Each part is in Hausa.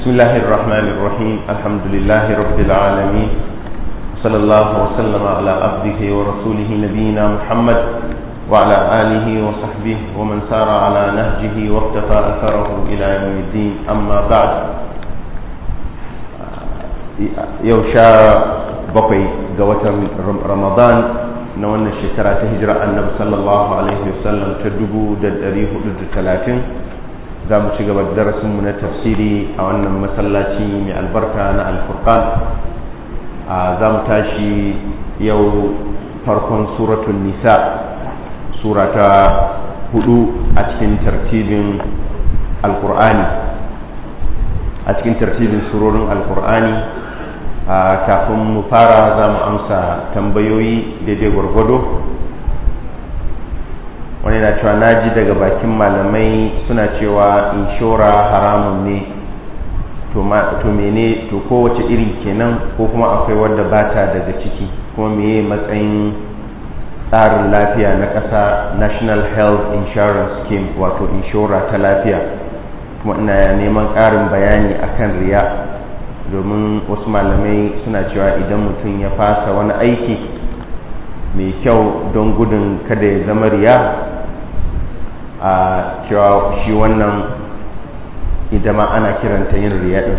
بسم الله الرحمن الرحيم الحمد لله رب العالمين صلى الله وسلم على عبده ورسوله نبينا محمد وعلى آله وصحبه ومن سار على نهجه واقتفى أثره إلى يوم الدين أما بعد يوشا بقي قوة رمضان نوانا الشكرة تهجر النبي صلى الله عليه وسلم تدبو ددريه دد 30 za mu ci gaba da darasinmu na tafsiri a wannan masallaci mai albarka na alfurqan. Za mu tashi yau farkon suratun nisa, sura ta 4 a cikin tartibin alkur'ani, a cikin tartibin surorin alkur'ani. Kafin mu fara za mu amsa tambayoyi daidai gwargwado. Wani na cewa naji daga bakin malamai suna cewa inshora haramun ne, to mene, to kowace iri kenan, ko kuma akwai wadda bata daga ciki, kuma meye matsayin tsarin lafiya na ƙasa, National Health Insurance Scheme, wato inshora ta lafiya. Kuma ina neman ƙarin bayani akan riya, domin wasu malamai suna cewa idan mutum ya fasa wani aiki mai kyau don gudun kada ya zama riya, a cewa shi wannan ita ma ana kiranta yin riya din.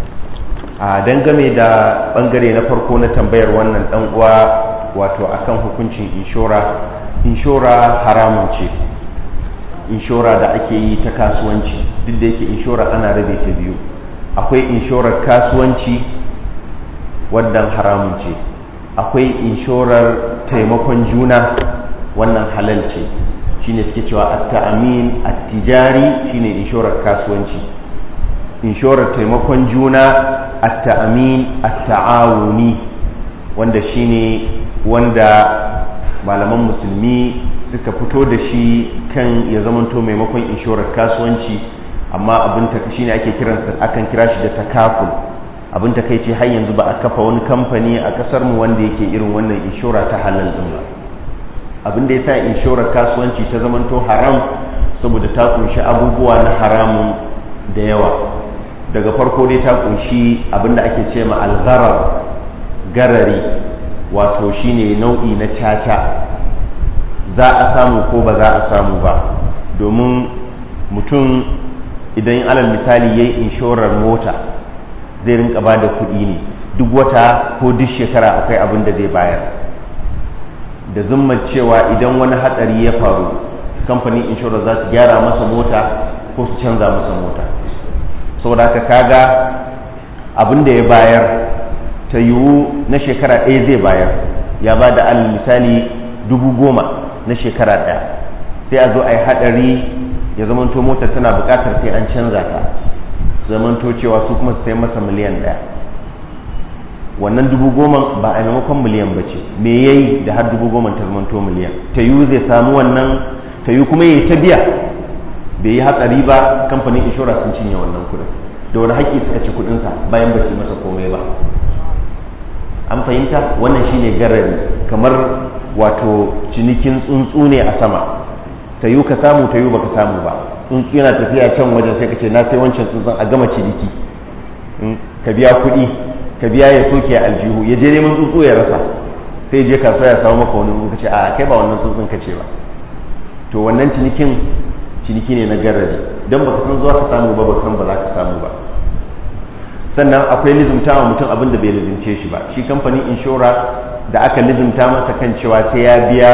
Dangane da bangare na farko na tambayar wannan dan uwa, wato akan hukuncin inshora haramun ce, inshora da ake yi ta kasuwanci. Duk da yake inshora ana rabe ta biyu, akwai inshorar kasuwanci wannan haramun ce, akwai inshorar taimakon juna wannan halal ce, shine suke cewa at-ta'amin at-tijari shine inshorar kasuwanci. Inshorar taimakon juna at-ta'amin at-ta'awuni, wanda shine wanda malaman musulmi suka fito da shi kan ya zamanto maimakon inshorar kasuwanci, amma abin ta shine ake kiransa, akan kira shi da takaful. Abin ta kai ce har yanzu ba a kafa wani kamfani a kasar mu wanda yake irin wannan inshora ta halal din ba. Abin da ya sa inshorar kasuwanci ta zamanto haram saboda ta kunshi abubuwa na haramun da yawa. Daga farko dai ta kunshi abin da ake ce ma algharar, garari, wato shine nau'i na caca. Za a samu ko ba za a samu ba, domin mutum idan alal misali yayi inshorar mota zai rinka ba da kuɗi ne duk wata ko duk shekara, akwai abin da zai bayar da zummar cewa idan wani hatsari ya faru, kamfanin inshora za su gyara masa mota ko su canza masa mota. Saboda haka kaga abin da ya bayar ta yiwu na shekara ɗaya zai bayar, ya ba da alal misali 10,000 na shekara ɗaya, sai a zo a yi haɗari ya zamanto motar tana buƙatar sai an canza ta, zamanto cewa su kuma su sai masa miliyan 1. Wannan 10,000 ba a maimakon miliyan ba ce, me yayi da har 10,000 ta zamanto miliyan? Ta yiwu zai samu wannan, ta yiwu kuma yayi ta biya, bai yi hatsari ba, kamfanin inshora sun cinye wannan kuɗin. Da wani haƙƙi suka ci kuɗinsa bayan ba su yi masa komai ba. An fahimta? Wannan shine garari, kamar wato cinikin tsuntsu ne a sama. Ta yiwu ka samu, ta yiwu baka samu ba. Tsuntsu yana tafiya can wajen sai ka ce na sai wancan tsuntsun, a gama ciniki, ka biya kuɗi, ka biya ya soke aljihu, ya je neman tsuntsu ya rasa, sai je kasuwa ya samu maka wani, ka ce a kai ba wannan tsuntsun ka ce ba. To wannan ciniki ne na garari, don baka san zuwa ka samu ba, baka san ba za ka samu ba. Sannan akwai lizimta wa mutum abin da bai lizimce shi ba. Shi kamfanin inshora da aka lizimta masa kan cewa sai ya biya,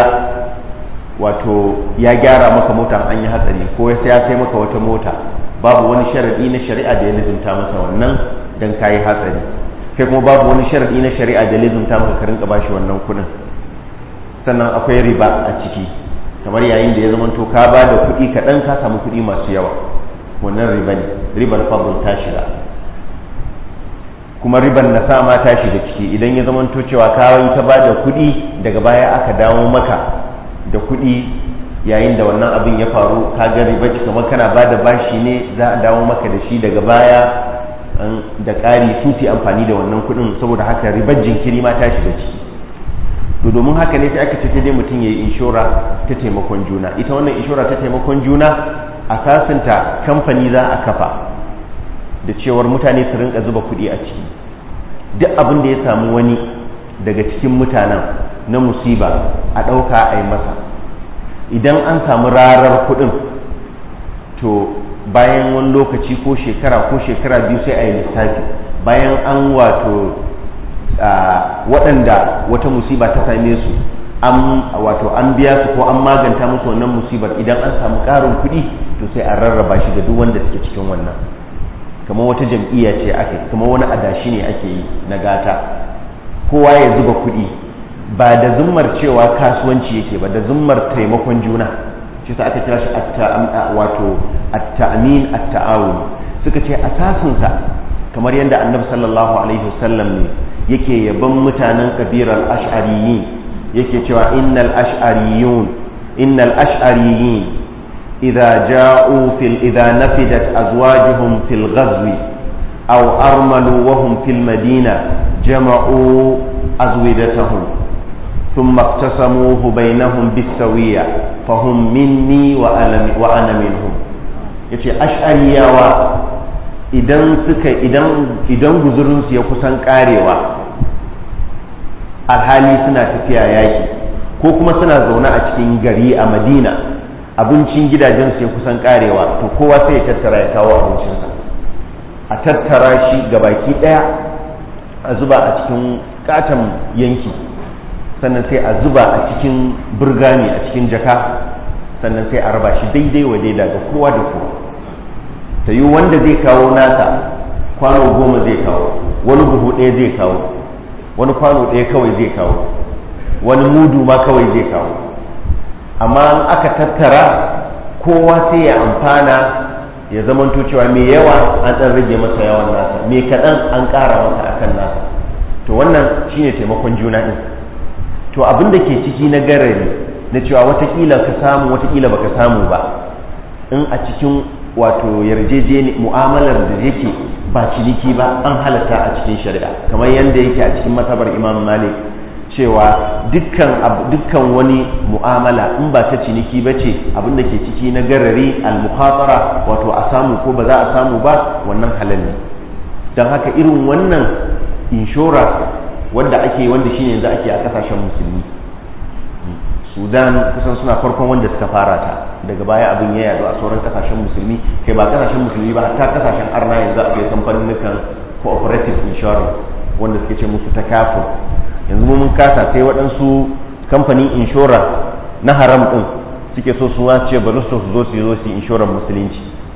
wato ya gyara maka mota an yi hatsari, ko sai ya sai maka wata mota, babu wani sharadi na shari'a da ya lizimta masa wannan dan kayi hatsari. Kai kuma babu wani sharadi na shari'a da lizimta maka ka rinka bashi wannan kudin. Sannan akwai riba a ciki, kamar yayin da ya zama to ka ba da kuɗi kaɗan ka samu kuɗi masu yawa, wannan riba ne, ribar fadl ta shiga. Kuma ribar nasa ma ta shiga ciki, idan ya zama to cewa ka yi ta ba da kuɗi, daga baya aka dawo maka da kuɗi yayin da wannan abin ya faru, ka ga riba ce, kamar kana ba da bashi ne, za a dawo maka da shi daga baya da ƙari su fi amfani da wannan kuɗin. Saboda haka ribar jinkiri ma ta shiga ciki. To domin haka ne sai aka ce dai mutum ya yi inshora ta taimakon juna. Ita wannan inshora ta taimakon juna, a sasinta kamfani za a kafa, da cewar mutane su rinka zuba kuɗi a ciki. Duk abin da ya samu wani daga cikin mutanen na musiba a ɗauka a yi masa. Idan an samu rarar kuɗin to bayan wani lokaci ko shekara biyu sai a yi lissafi, bayan an waɗanda wata musiba ta same su an biya su ko an maganta musu wannan musibar, idan an samu ƙarin kuɗi to sai a rarraba shi ga duk wanda suke cikin wannan. Kamar wata jam'iyya ce ake, kamar wani adashi ne ake yi na gata, kowa ya zuba kuɗi ba da zummar cewa kasuwanci yake ba, da zummar taimakon juna. shi sa aka kira shi at-ta'min at-ta'awun. Suka ce asasinsa kamar yadda annabi sallallahu alaihi wasallam ne yake yaban mutanen kabilar ash'ariyin, yake cewa innal ash'ariyin idza nafidat azwajuhum fil ghazwi aw armalu wa hum fil madina jama'u azwidatahum ثم اقتسموه بينهم بالسوية فهم مني وأنا منهم. yace ash'ariyawa idan guzurinsu ya kusan karewa alhali suna tafiya yaki ko kuma suna zaune a cikin gari a Madina, abincin gidajensu ya kusan karewa, to kowa sai ya tattara ya kawo abincinsa, a tattara shi gabaki daya a zuba a cikin katon yanki, sannan sai a zuba a cikin burgani a cikin jaka, sannan sai a raba shi daidai wa daida ga kowa da kowa. Ta yi wanda zai kawo nasa kwano 10 zai kawo, wani buhu 1 zai kawo, wani kwano 1 kawai zai kawo, wani mudu ma kawai zai kawo. Amma aka tattara kowa sai ya amfana, ya zamanto cewa mai yawa an ɗan rage masa yawan nasa, mai kaɗan an ƙara masa akan nasa. To wannan shine taimakon juna ɗin. To abin da ke ciki na garari na cewa watakila ka samu watakila baka samu ba, in a cikin wato yarjejeni mu'amalar da yake ba ciniki ba, an halatta a cikin shari'a, kamar yadda yake a cikin matabar Imam Malik cewa dukkan wani mu'amala in ba ta ciniki ba ce, abin da ke ciki na garari al-mukhatara, wato a samu ko ba za a samu ba, wannan halal ne. Don haka irin wannan inshora wanda shine yanzu ake a kasashen musulmi, Sudan kusan suna farkon wanda suka fara ta, daga baya abin ya yadu a sauran kasashen musulmi, kai ba kasashen musulmi ba, ta kasashen arna yanzu akwai kamfanin cooperative insurance wanda suke ce musu takaful. Yanzu mun kasa, sai waɗansu kamfanin inshora na haram ɗin suke so su ce bari su zo su inshorar musulunci,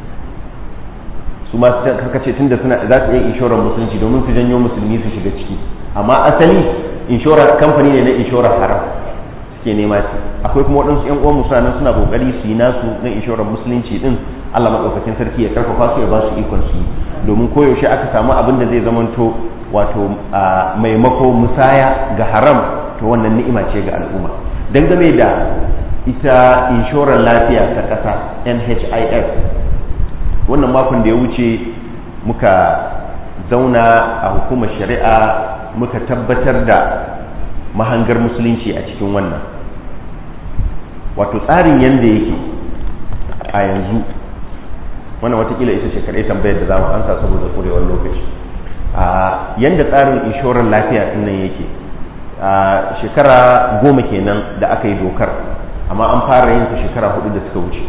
su ma suka ce tunda za su yi inshorar musulunci domin su janyo musulmi su shiga ciki, amma asali inshora kamfani ne na inshorar haram suke nema ce. Akwai kuma waɗansu ƴan uwan musulman suna kokari su yi nasu na inshorar musulunci din, Allah madaukakin sarki ya karfafa su ya ba su ikon su, domin koyaushe aka samu abin da zai zamanto wato maimako musaya ga haram, to wannan ni'ima ce ga al'umma. Dangane da ita inshorar lafiya ta ƙasa NHIS, wannan makon da ya wuce muka zauna a hukumar shari'a muka tabbatar da mahangar musulunci a cikin wannan. Wato tsarin yanda yake a yanzu, wannan watakila ita ce kaɗai tambayar da za mu ansa saboda ƙurewar lokaci. Yanda tsarin inshorar lafiya ɗin nan yake, shekara 10 kenan da aka yi dokar, amma an fara yin ta shekara 4 da suka wuce.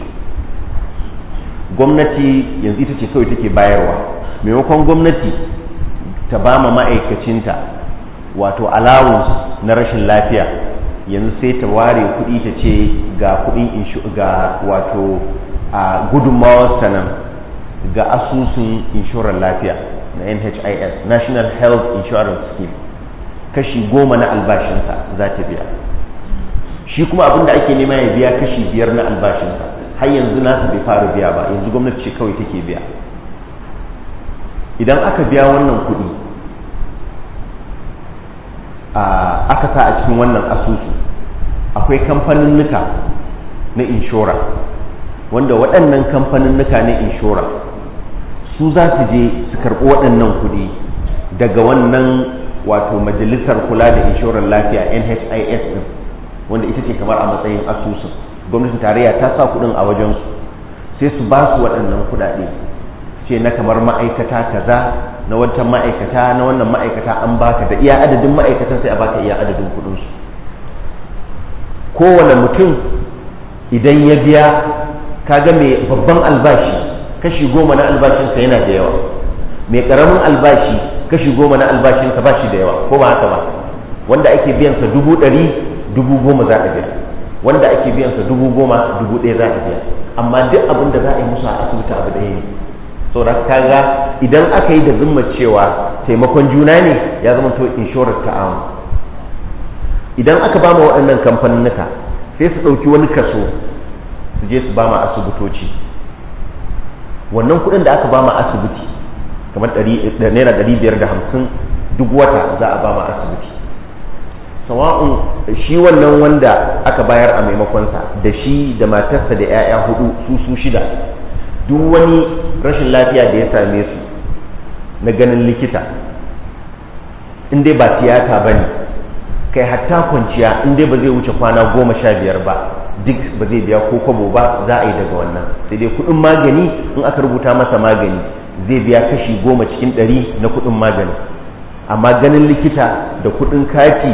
Gwamnati yanzu ita ce kawai take bayarwa, maimakon gwamnati ta ba ma ma'aikacinta wato allowance na rashin lafiya, yanzu sai ta ware kuɗi ta ce ga kuɗin ga wato gudunmawar sanan ga asusun inshorar lafiya na NHIS, National Health Insurance Scheme, kashi 10 na albashinsa za ta biya. Shi kuma abin da ake nema ya biya kashi 5 na albashinsa, har yanzu nasu bai fara biya ba, yanzu gwamnati ce kawai take biya. Idan aka biya wannan kuɗi aka sa a cikin wannan asusu, akwai kamfaninnika na inshora, wanda waɗannan kamfaninnika na inshora su za su je su karɓi waɗannan kuɗi daga wannan wato majalisar kula da inshorar lafiya NHIS ɗin, wanda ita ce kamar a matsayin asusun gwamnatin tarayya ta sa kuɗin a wajensu, sai su ba su waɗannan kuɗaɗe ce na kamar ma'aikata kaza na wancan ma'aikata na wannan ma'aikata an baka da iya adadin ma'aikatan sai a baka iya adadin kudinsu. Kowane mutum idan ya biya kaga mai babban albashi kashi 10 na albashinsa yana da yawa, mai karamin albashi kashi 10 na albashinsa ba shi da yawa, ko ba haka ba? Wanda ake biyansa 100,000 10,000 za a biya, wanda ake biyansa 10,000 1,000 za a biya, amma duk abin da za a yi musu a asibiti abu ɗaya ne. saboda kaga idan aka yi da zumma cewa taimakon juna ne ya zama to inshorar ta'awun. Idan aka ba mu waɗannan kamfaninnika sai su ɗauki wani kaso su je su ba mu asibitoci, wannan kuɗin da aka ba mu asibiti kamar naira 550 duk wata za a ba mu asibiti, sawa'un shi wannan wanda aka bayar a maimakonsa da shi da matarsa da 'ya'ya 4 su 6 duk wani rashin lafiya da ya same su na ganin likita in dai ba tiyata ba ne, kai hatta kwanciya in dai ba zai wuce kwana 15 ba duk ba zai biya ko kwabo ba, za a yi daga wannan. Sai dai kudin magani in aka rubuta masa magani zai biya kashi 10 cikin 100 na kudin magani, amma ganin likita da kudin kati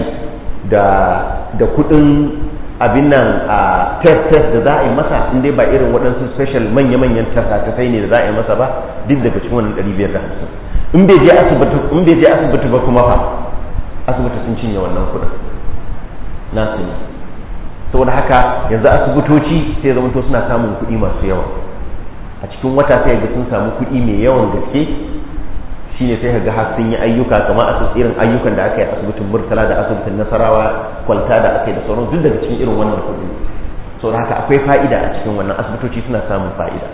da kudin abin nan a test da za a yi masa in dai ba irin waɗansu special manya-manyan tasai ne da za a yi masa ba duk daga cikin wannan 550. In bai je asibiti ba kuma fa asibiti sun cinye wannan kudin nasu ne. Saboda haka yanzu asibitoci sai zamanto suna samun kuɗi masu yawa a cikin wata, sai ga sun samu kuɗi mai yawan gaske. Shine sai ga har sun yi ayyuka kamar irin ayyukan da aka yi asibitin Murtala da asibitin Nasarawa, Kwalta da aka yi da sauran duk daga cikin irin wannan kuɗi. Saboda haka akwai fa'ida a cikin wannan, asibitoci suna samun fa'ida.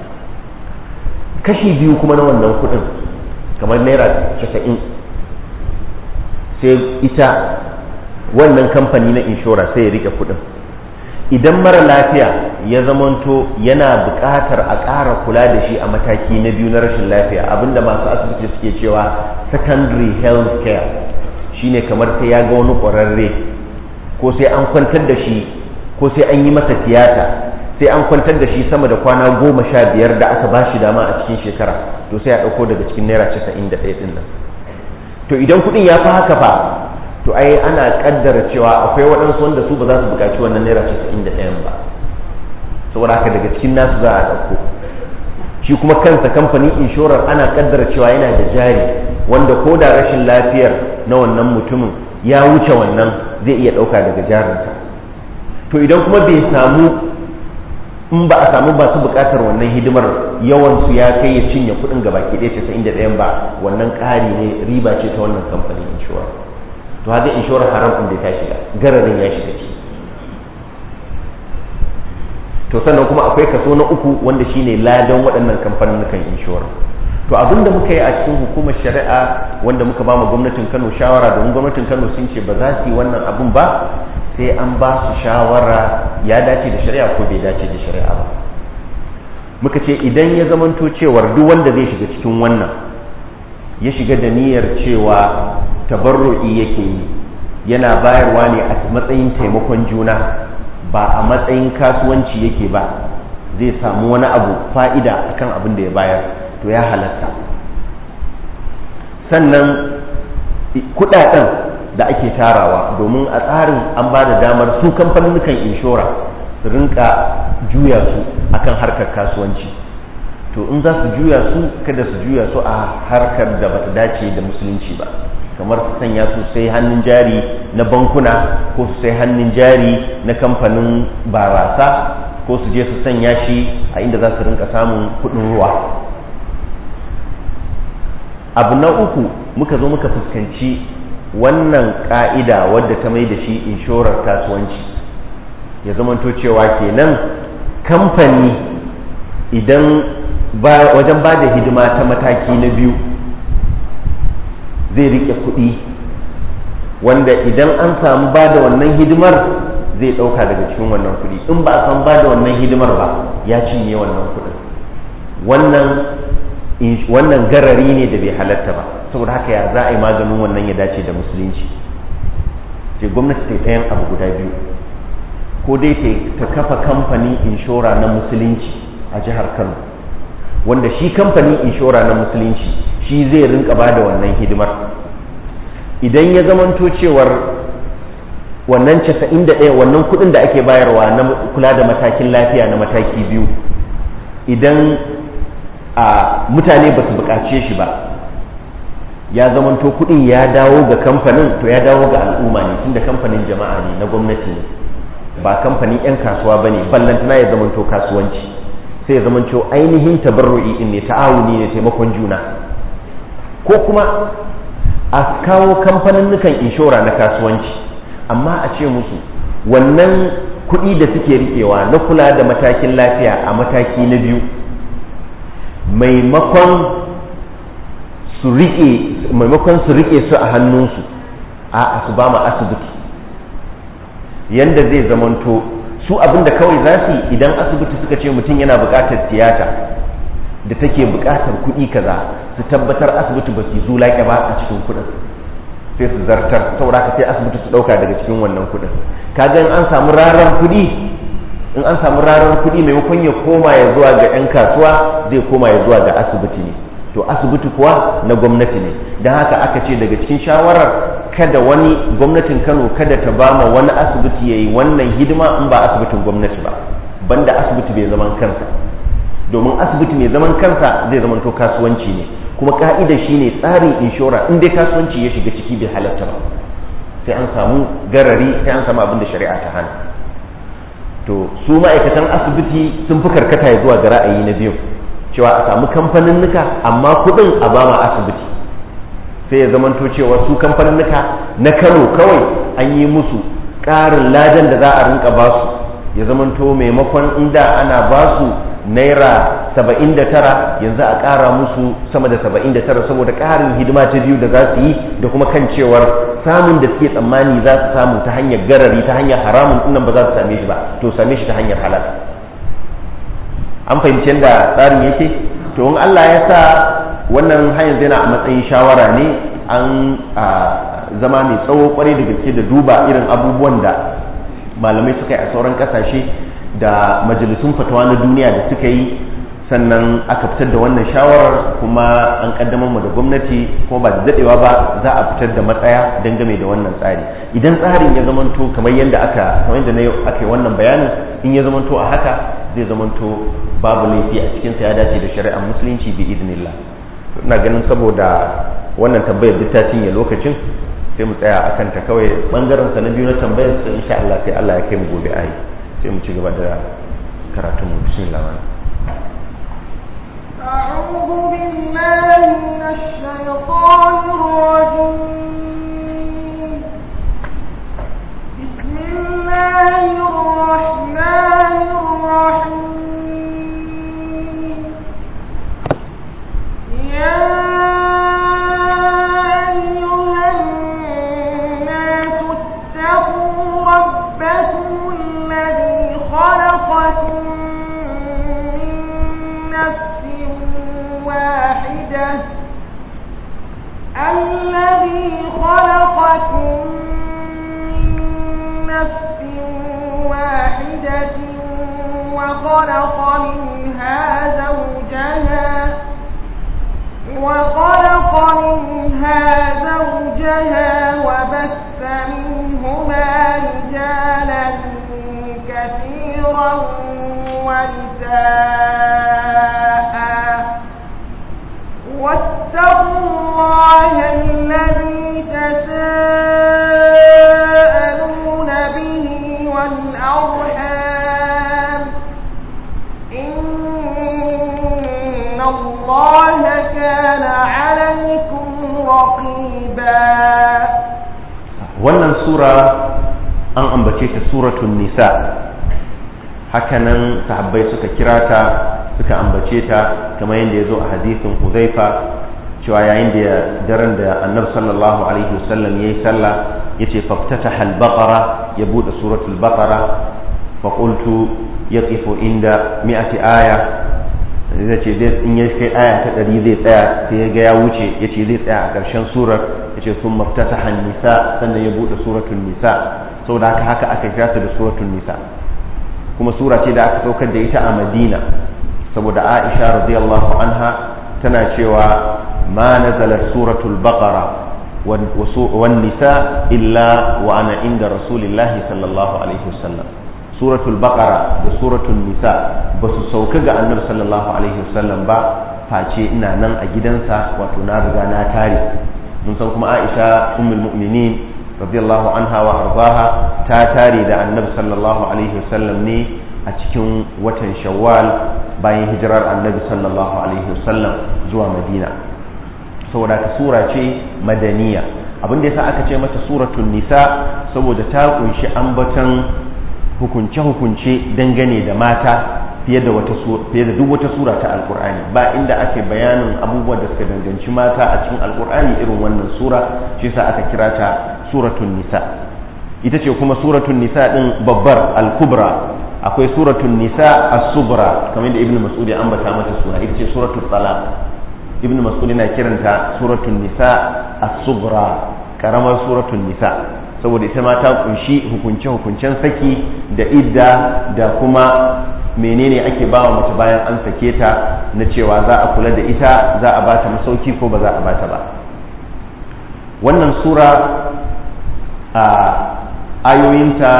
Kashi 2 kuma na wannan kuɗin kamar naira 90 sai ita wannan kamfani na inshora sai ya rike kuɗin. Idan mara lafiya ya zamanto yana buƙatar a ƙara kula da shi a mataki na 2 na rashin lafiya, abinda masu asibiti suke cewa secondary health care, shine kamar sai ya ga wani ƙwararre ko sai an kwantar da shi ko sai an yi masa tiyata, sai an kwantar da shi sama da kwana 15 da aka ba shi dama a cikin shekara, to sai a ɗauko daga cikin naira 91 ɗin nan. To idan kuɗin ya fi haka fa, to ai ana kaddara cewa akwai waɗansu wanda su ba za su buƙaci wannan naira 91 ba, saboda haka daga cikin nasu za a ɗauko. Shi kuma kansa kamfanin inshorar ana kaddara cewa yana da jari wanda ko da rashin lafiyar na wannan mutumin ya wuce wannan zai iya ɗauka daga jarinsa. To idan kuma bai samu, in ba a samu ba su buƙatar wannan hidimar yawansu ya kai ya cinye kuɗin gaba ke ɗaya 91 ba, wannan ƙari ne, riba ce ta wannan kamfanin inshorar. To haka inshorar haram ɗin da ta shiga, gararin ya shiga ciki. To sannan kuma akwai kaso na 3 wanda shine ladan waɗannan kamfanin inshora. To abin da muka yi a cikin hukumar shari'a wanda muka ba mu gwamnatin Kano shawara, domin gwamnatin Kano sun ce ba za su yi wannan abin ba sai an ba su shawara ya dace da shari'a ko bai dace da shari'a ba. Muka ce idan ya zamanto cewar duk wanda zai shiga cikin wannan ya shiga da niyyar cewa tabarru'i yake yi, yana bayarwa ne a matsayin taimakon juna ba a matsayin kasuwanci yake ba, zai samu wani abu fa'ida akan abin da ya bayar, to ya halatta. Sannan kudaden da ake tarawa, domin a tsarin an ba da damar su kamfanin inshora su rinka juya su akan harkar kasuwanci, to in za su juya su kada su juya su a harkar da bata dace da musulunci ba, kamar su sanya su sai hannun jari na bankuna ko su sai hannun jari na kamfanin barasa ko su je su sanya shi a inda za su rinka samun kudin ruwa. Abu na 3 muka zo muka fuskanci wannan ka'ida wadda ta mai da shi inshorar kasuwanci, ya zamanto cewa kenan kamfani idan wajen ba da hidima ta mataki na 2 zai rike kuɗi wanda idan an samu ba da wannan hidimar zai ɗauka daga cikin wannan kuɗi, in ba a san ba da wannan hidimar ba ya cinye wannan kuɗin. Wannan garari ne da bai halatta ba, saboda haka ya za a yi maganin wannan ya dace da musulunci. sai gwamnati ta ɗayan abu guda 2, ko dai ta kafa kamfanin inshora na musulunci a jihar Kano, wanda shi kamfanin inshora na musulunci shi zai rinka ba da wannan hidimar. Idan ya zamanto cewar wannan 91 wannan kudin da ake bayarwa na kula da matakin lafiya na mataki biyu, idan mutane ba su bukace shi ba, ya zamanto kudin ya dawo ga kamfanin, to ya dawo ga al'umma ne, tunda kamfanin jama'a ne, na gwamnati ne, ba kamfanin 'yan kasuwa ba ne, ballantana ya zamanto kasuwanci, sai ya zamanto ainihin tabarru'i in ne, ta'awuni ne, taimakon juna. Ko kuma a kawo kamfaninnukan inshora na kasuwanci, amma a ce musu wannan kuɗi da suke riƙewa na kula da matakin lafiya a mataki na biyu, maimakon su riƙe su a hannunsu, a su ba ma asibiti, yanda zai zamanto su abinda kawai za su yi, idan asibiti suka ce mutum yana buƙatar tiyata da take buƙatar kuɗi kaza, su tabbatar asibiti ba su zulaƙe ba a cikin kuɗin, sai su zartar, saboda ka sai asibiti su ɗauka daga cikin wannan kuɗin. Kaga in an samu rarar kuɗi maimakon ya koma ya zuwa ga 'yan kasuwa, zai koma ya zuwa ga asibiti ne, to asibiti kuwa na gwamnati ne. Don haka aka ce daga cikin shawarar, kada wani gwamnatin Kano kada ta ba ma wani asibiti ya yi wannan hidima in ba asibitin gwamnati ba, banda asibiti bai zaman kansa, domin asibiti mai zaman kansa zai zamanto kasuwanci ne, kuma ka'ida shine tsarin inshora in dai kasuwanci ya shiga ciki bai halatta ba, sai an samu garari, sai an samu abin da shari'a ta hana. To su ma'aikatan asibiti sun fi karkata ya zuwa ga ra'ayi na biyu, cewa a samu kamfaninnika amma kudin a ba ma asibiti, sai ya zamanto cewa su kamfaninnika na Kano kawai an yi musu ƙarin ladan da za a rinka ba su, ya zamanto maimakon inda ana ba su naira 79 yanzu a ƙara musu sama da 79, saboda ƙarin hidima ta biyu da za su yi, da kuma kan cewar samun da suke tsammani za su samu ta hanyar garari, ta hanyar haramun ɗinnan ba za su same shi ba, to same shi ta hanyar halal. An fahimci yadda tsarin yake. To in Allah ya sa wannan hanyar yana a matsayin shawara ne, an zama mai tsawo kwarai da gaske da duba irin abubuwan da malamai suka yi a sauran kasashe da majalisun fatawa na duniya da suka yi, sannan aka fitar da wannan shawarar, kuma an kaddamar mu da gwamnati, kuma ba da dadewa ba za a fitar da matsaya dangane da wannan tsari. Idan tsarin ya zamanto kamar yadda aka yi wannan bayanin, in ya zamanto a haka, zai zamanto babu laifi a cikin sa, ya dace da shari'ar musulunci bi idnillah. Ina ganin saboda wannan tambayar duk ta cinye lokacin, sai mu tsaya akan ta kawai. Bangaren sa na biyu na tambayar sa insha Allah sai Allah ya kai mu gobe ai, sai mu ci gaba da karatun mu. Bismillah. أعوذ بالله من الشيطان الرجيم. بسم الله الرحمن الرحيم. يا أيها الناس اتقوا ربكم الذي خلقكم من نفس واحدة الذي خلقكم من نفس واحدة وخلق منها زوجها وبث منهما رجالا كثيرا ونساء واتقوا الله الذي تساءلون به والأرحام إن الله كان عليكم رقيبا. wannan sura an ambace ta suratul nisa, hakanan sahabbai suka kira ta, suka ambace ta kamar yadda ya zo a hadisin Huzaifa cewa yayin da daren da Annabi sallallahu alaihi wasallam yayi sallah yace faftataha al-baqara, ya bude suratul baqara, fa qultu yaqifu inda 100 aya, yace dai in ya kai aya ta 100 zai tsaya, sai ya ga ya wuce yace zai tsaya a ƙarshen surar, yace thumma faftataha an-nisa, sannan ya bude suratul nisa. Saboda haka aka kira ta da suratul nisa, kuma sura ce da aka saukar da ita a Madina, saboda Aisha radiyallahu anha tana cewa ma nazalat suratul baqara wan nisa illa wa ana inda rasulillahi sallallahu alaihi wasallam. Suratul baqara da suratul nisa ba su sauka ga annabi sallallahu alaihi wasallam ba face ina nan a gidansa, wato na riga na tare. mun san kuma Aisha ummul mu'minin radiyallahu anha wa ardaha ta tare da annabi sallallahu alaihi wasallam ne a cikin watan shawwal bayan hijirar annabi sallallahu alaihi wasallam zuwa madina. saboda ta sura ce madaniya. abin da yasa aka ce mata suratul nisa saboda ta kunshi ambaton hukunce-hukunce dangane da mata fiye da duk wata sura ta alkur'ani. ba inda ake bayanin abubuwan da suka danganci mata a cikin alkur'ani irin wannan sura, shi yasa aka kira ta suratul nisa. ita ce kuma suratul nisa din babbar al-kubra. akwai suratul nisa as-sughra kamar da ibnu mas'ud ya ambata mata suna, ita ce suratul talaq. ibnu mas'ud yana kiranta suratul nisa as-sughra, karamar suratul nisa, saboda ita ma ta kunshi hukunce-hukuncen saki da idda da kuma menene ake bawa mace bayan an sake ta, na cewa za a kula da ita, za a bata masauki ko ba za a bata ba. wannan sura a ayoyinta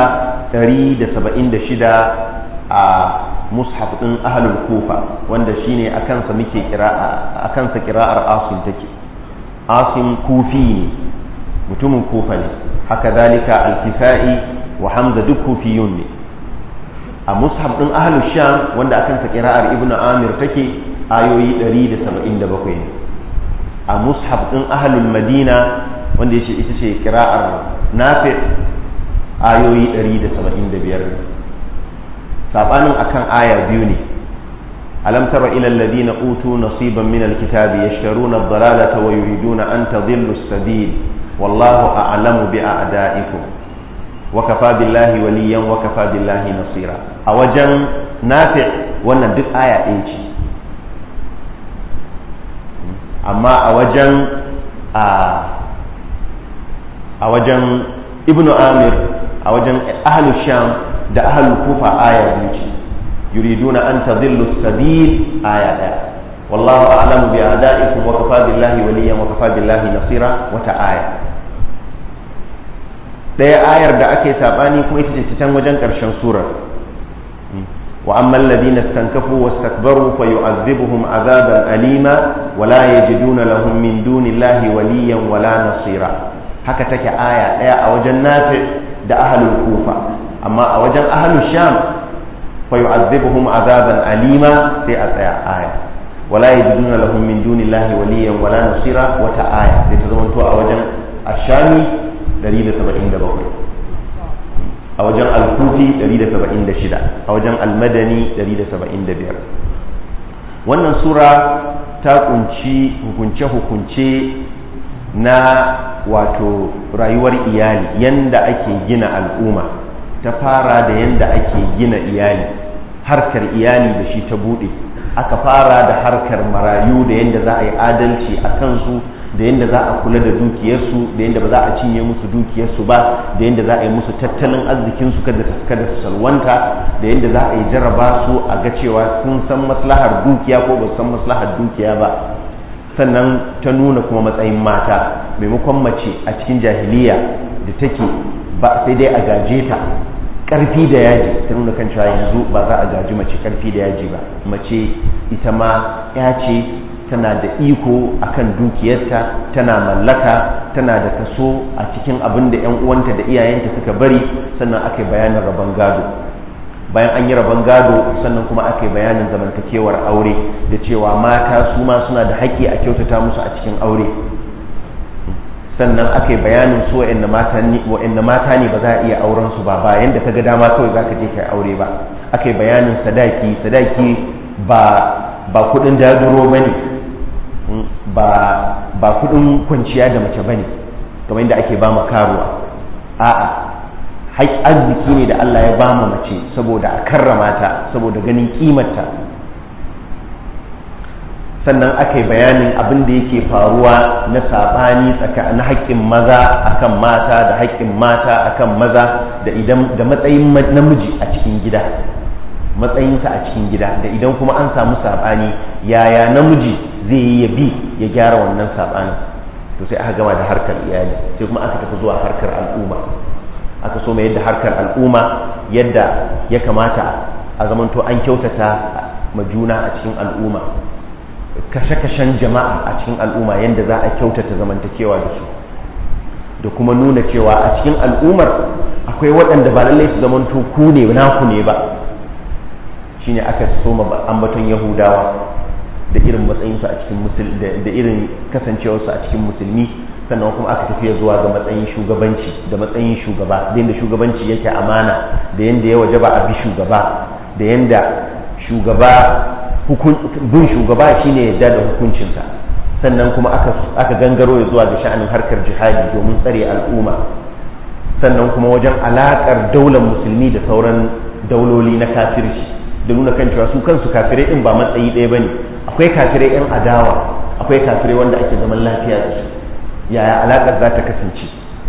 176 a mushaf din ahlul kufa, wanda shine akan sa muke kira'ar Asim take. Asim kufi ne, mutumin kufa ne, haka zalika al-Kisa'i wa Hamza duk kufiyun ne. a mushaf din ahlus sham wanda akan sa qira'ar Ibn Amir take ayoyi 177 ne. a mushaf din ahlul Madina wanda yace ita ce qira'ar Nafi ayoyi 175 sabanin akan aya biyu ne. alam tara ila alladhina utu nasiban min alkitabi yashtaruna ad-dalalata wa yuriduna an tadhillu as-sabil wallahu a'lamu bi a'da'ikum wa kafa billahi waliyan wa kafa billahi nasira. a wajen Nafi wannan duk aya ɗaya ce, amma a wajen Ibn Amir, a wajen ahlus sham da ahlul kufa aya biyu ce. yuriduna an tadhillu as-sabil aya ɗaya, wallahu a'lamu bi a'da'ikum wa kafa billahi waliyan wa kafa billahi nasira wata aya. ɗaya ayar da ake sabani kuma ita ce can wajen ƙarshen surar, wa amman ladina istankafu wastakbaru fayu'adhibuhum 'adaban alima wa la yajiduna lahum min dunillahi waliyan wala nasira. haka take aya ɗaya a wajen Nafi da ahlul kufa, amma a wajen ahlul sham fayu'adhibuhum 'adaban alima sai a tsaya aya wala yajiduna lahum min dunillahi waliyan wala nasira wata aya sai ta zama to a wajen ashami 177, a wajen al-kufi 176, a wajen al-madani 175. wannan sura ta kunci hukunce-hukunce na wato rayuwar iyali, yanda ake gina al'umma. ta fara da yanda ake gina iyali, harkar iyali da shi ta bude. aka fara da harkar marayu da yanda za a yi adalci a kansu, da yadda za a kula da dukiyarsu, da yadda ba za a cinye musu dukiyarsu ba, da yadda za a yi musu tattalin arzikinsu kada su salwanta, da yadda za a yi jarraba su a ga cewa sun san maslahar dukiya ko ba su san maslahar dukiya ba. sannan ta nuna kuma matsayin mata, maimakon mace a cikin jahiliya da take ba sai dai a gaje ta karfi da yaji, ta nuna kan cewa yanzu ba za a gaji mace karfi da yaji ba. mace ita ma ya ce, tana da iko akan dukiyarta, tana mallaka, tana da kaso a cikin abin da 'yan uwanta da iyayenta suka bari. sannan aka yi bayanin rabon gado. bayan an yi rabon gado sannan kuma aka yi bayanin zamantakewar aure, da cewa mata su ma suna da haƙƙi a kyautata musu a cikin aure. sannan aka yi bayanin su wa'anda mata ne ba za a iya auren su ba bayan da ka ga dama kawai za ka je ka yi aure ba. aka yi bayanin sadaki ba kudin daduro ba ne, ba kudin kwanciya da mace bane kamar yadda ake ba ma karuwa. a'a arziki ne da Allah ya ba ma mace saboda a karrama ta, saboda ganin kimarta. sannan aka yi bayanin abin da yake faruwa na sabani na haƙƙin maza akan mata da haƙƙin mata akan maza, da matsayin namiji a cikin gida. matsayinsa a cikin gida, da idan kuma an samu saɓani yaya namiji zai yi ya bi ya gyara wannan saɓanin. To sai aka gama da harkar iyali, sai kuma aka tafi zuwa harkar al'umma. Aka so mai yadda harkar al'umma yadda ya kamata a zamanto an kyautata ma juna a cikin al'umma, kashe-kashen jama'a a cikin al'umma yadda za a kyautata zamantakewa da su, da kuma nuna cewa a cikin al'ummar akwai waɗanda ba lallai su zamanto ku ne naku ne ba. Shine aka soma ambaton Yahudawa da irin matsayinsu a cikin musulmi, da irin kasancewarsu a cikin musulmi, sannan kuma aka tafiya zuwa ga matsayin shugabanci da matsayin shugaba, da yadda shugabanci yake amana, da yadda ya wajaba a bi shugaba, da yadda bin shugaba shine yadda da hukuncinsa. Sannan kuma aka gangaro ya zuwa ga sha'anin harkar jihadi domin tsare al'umma. Sannan kuma wajen alaƙar daular musulmi da sauran dauloli na kafirci, da nuna kan cewa su kansu kafirai din ba matsayi ɗaya bane. Akwai kafirai 'yan adawa, akwai kafirai wanda ake zaman lafiya da su, yaya alaƙar za ta kasance.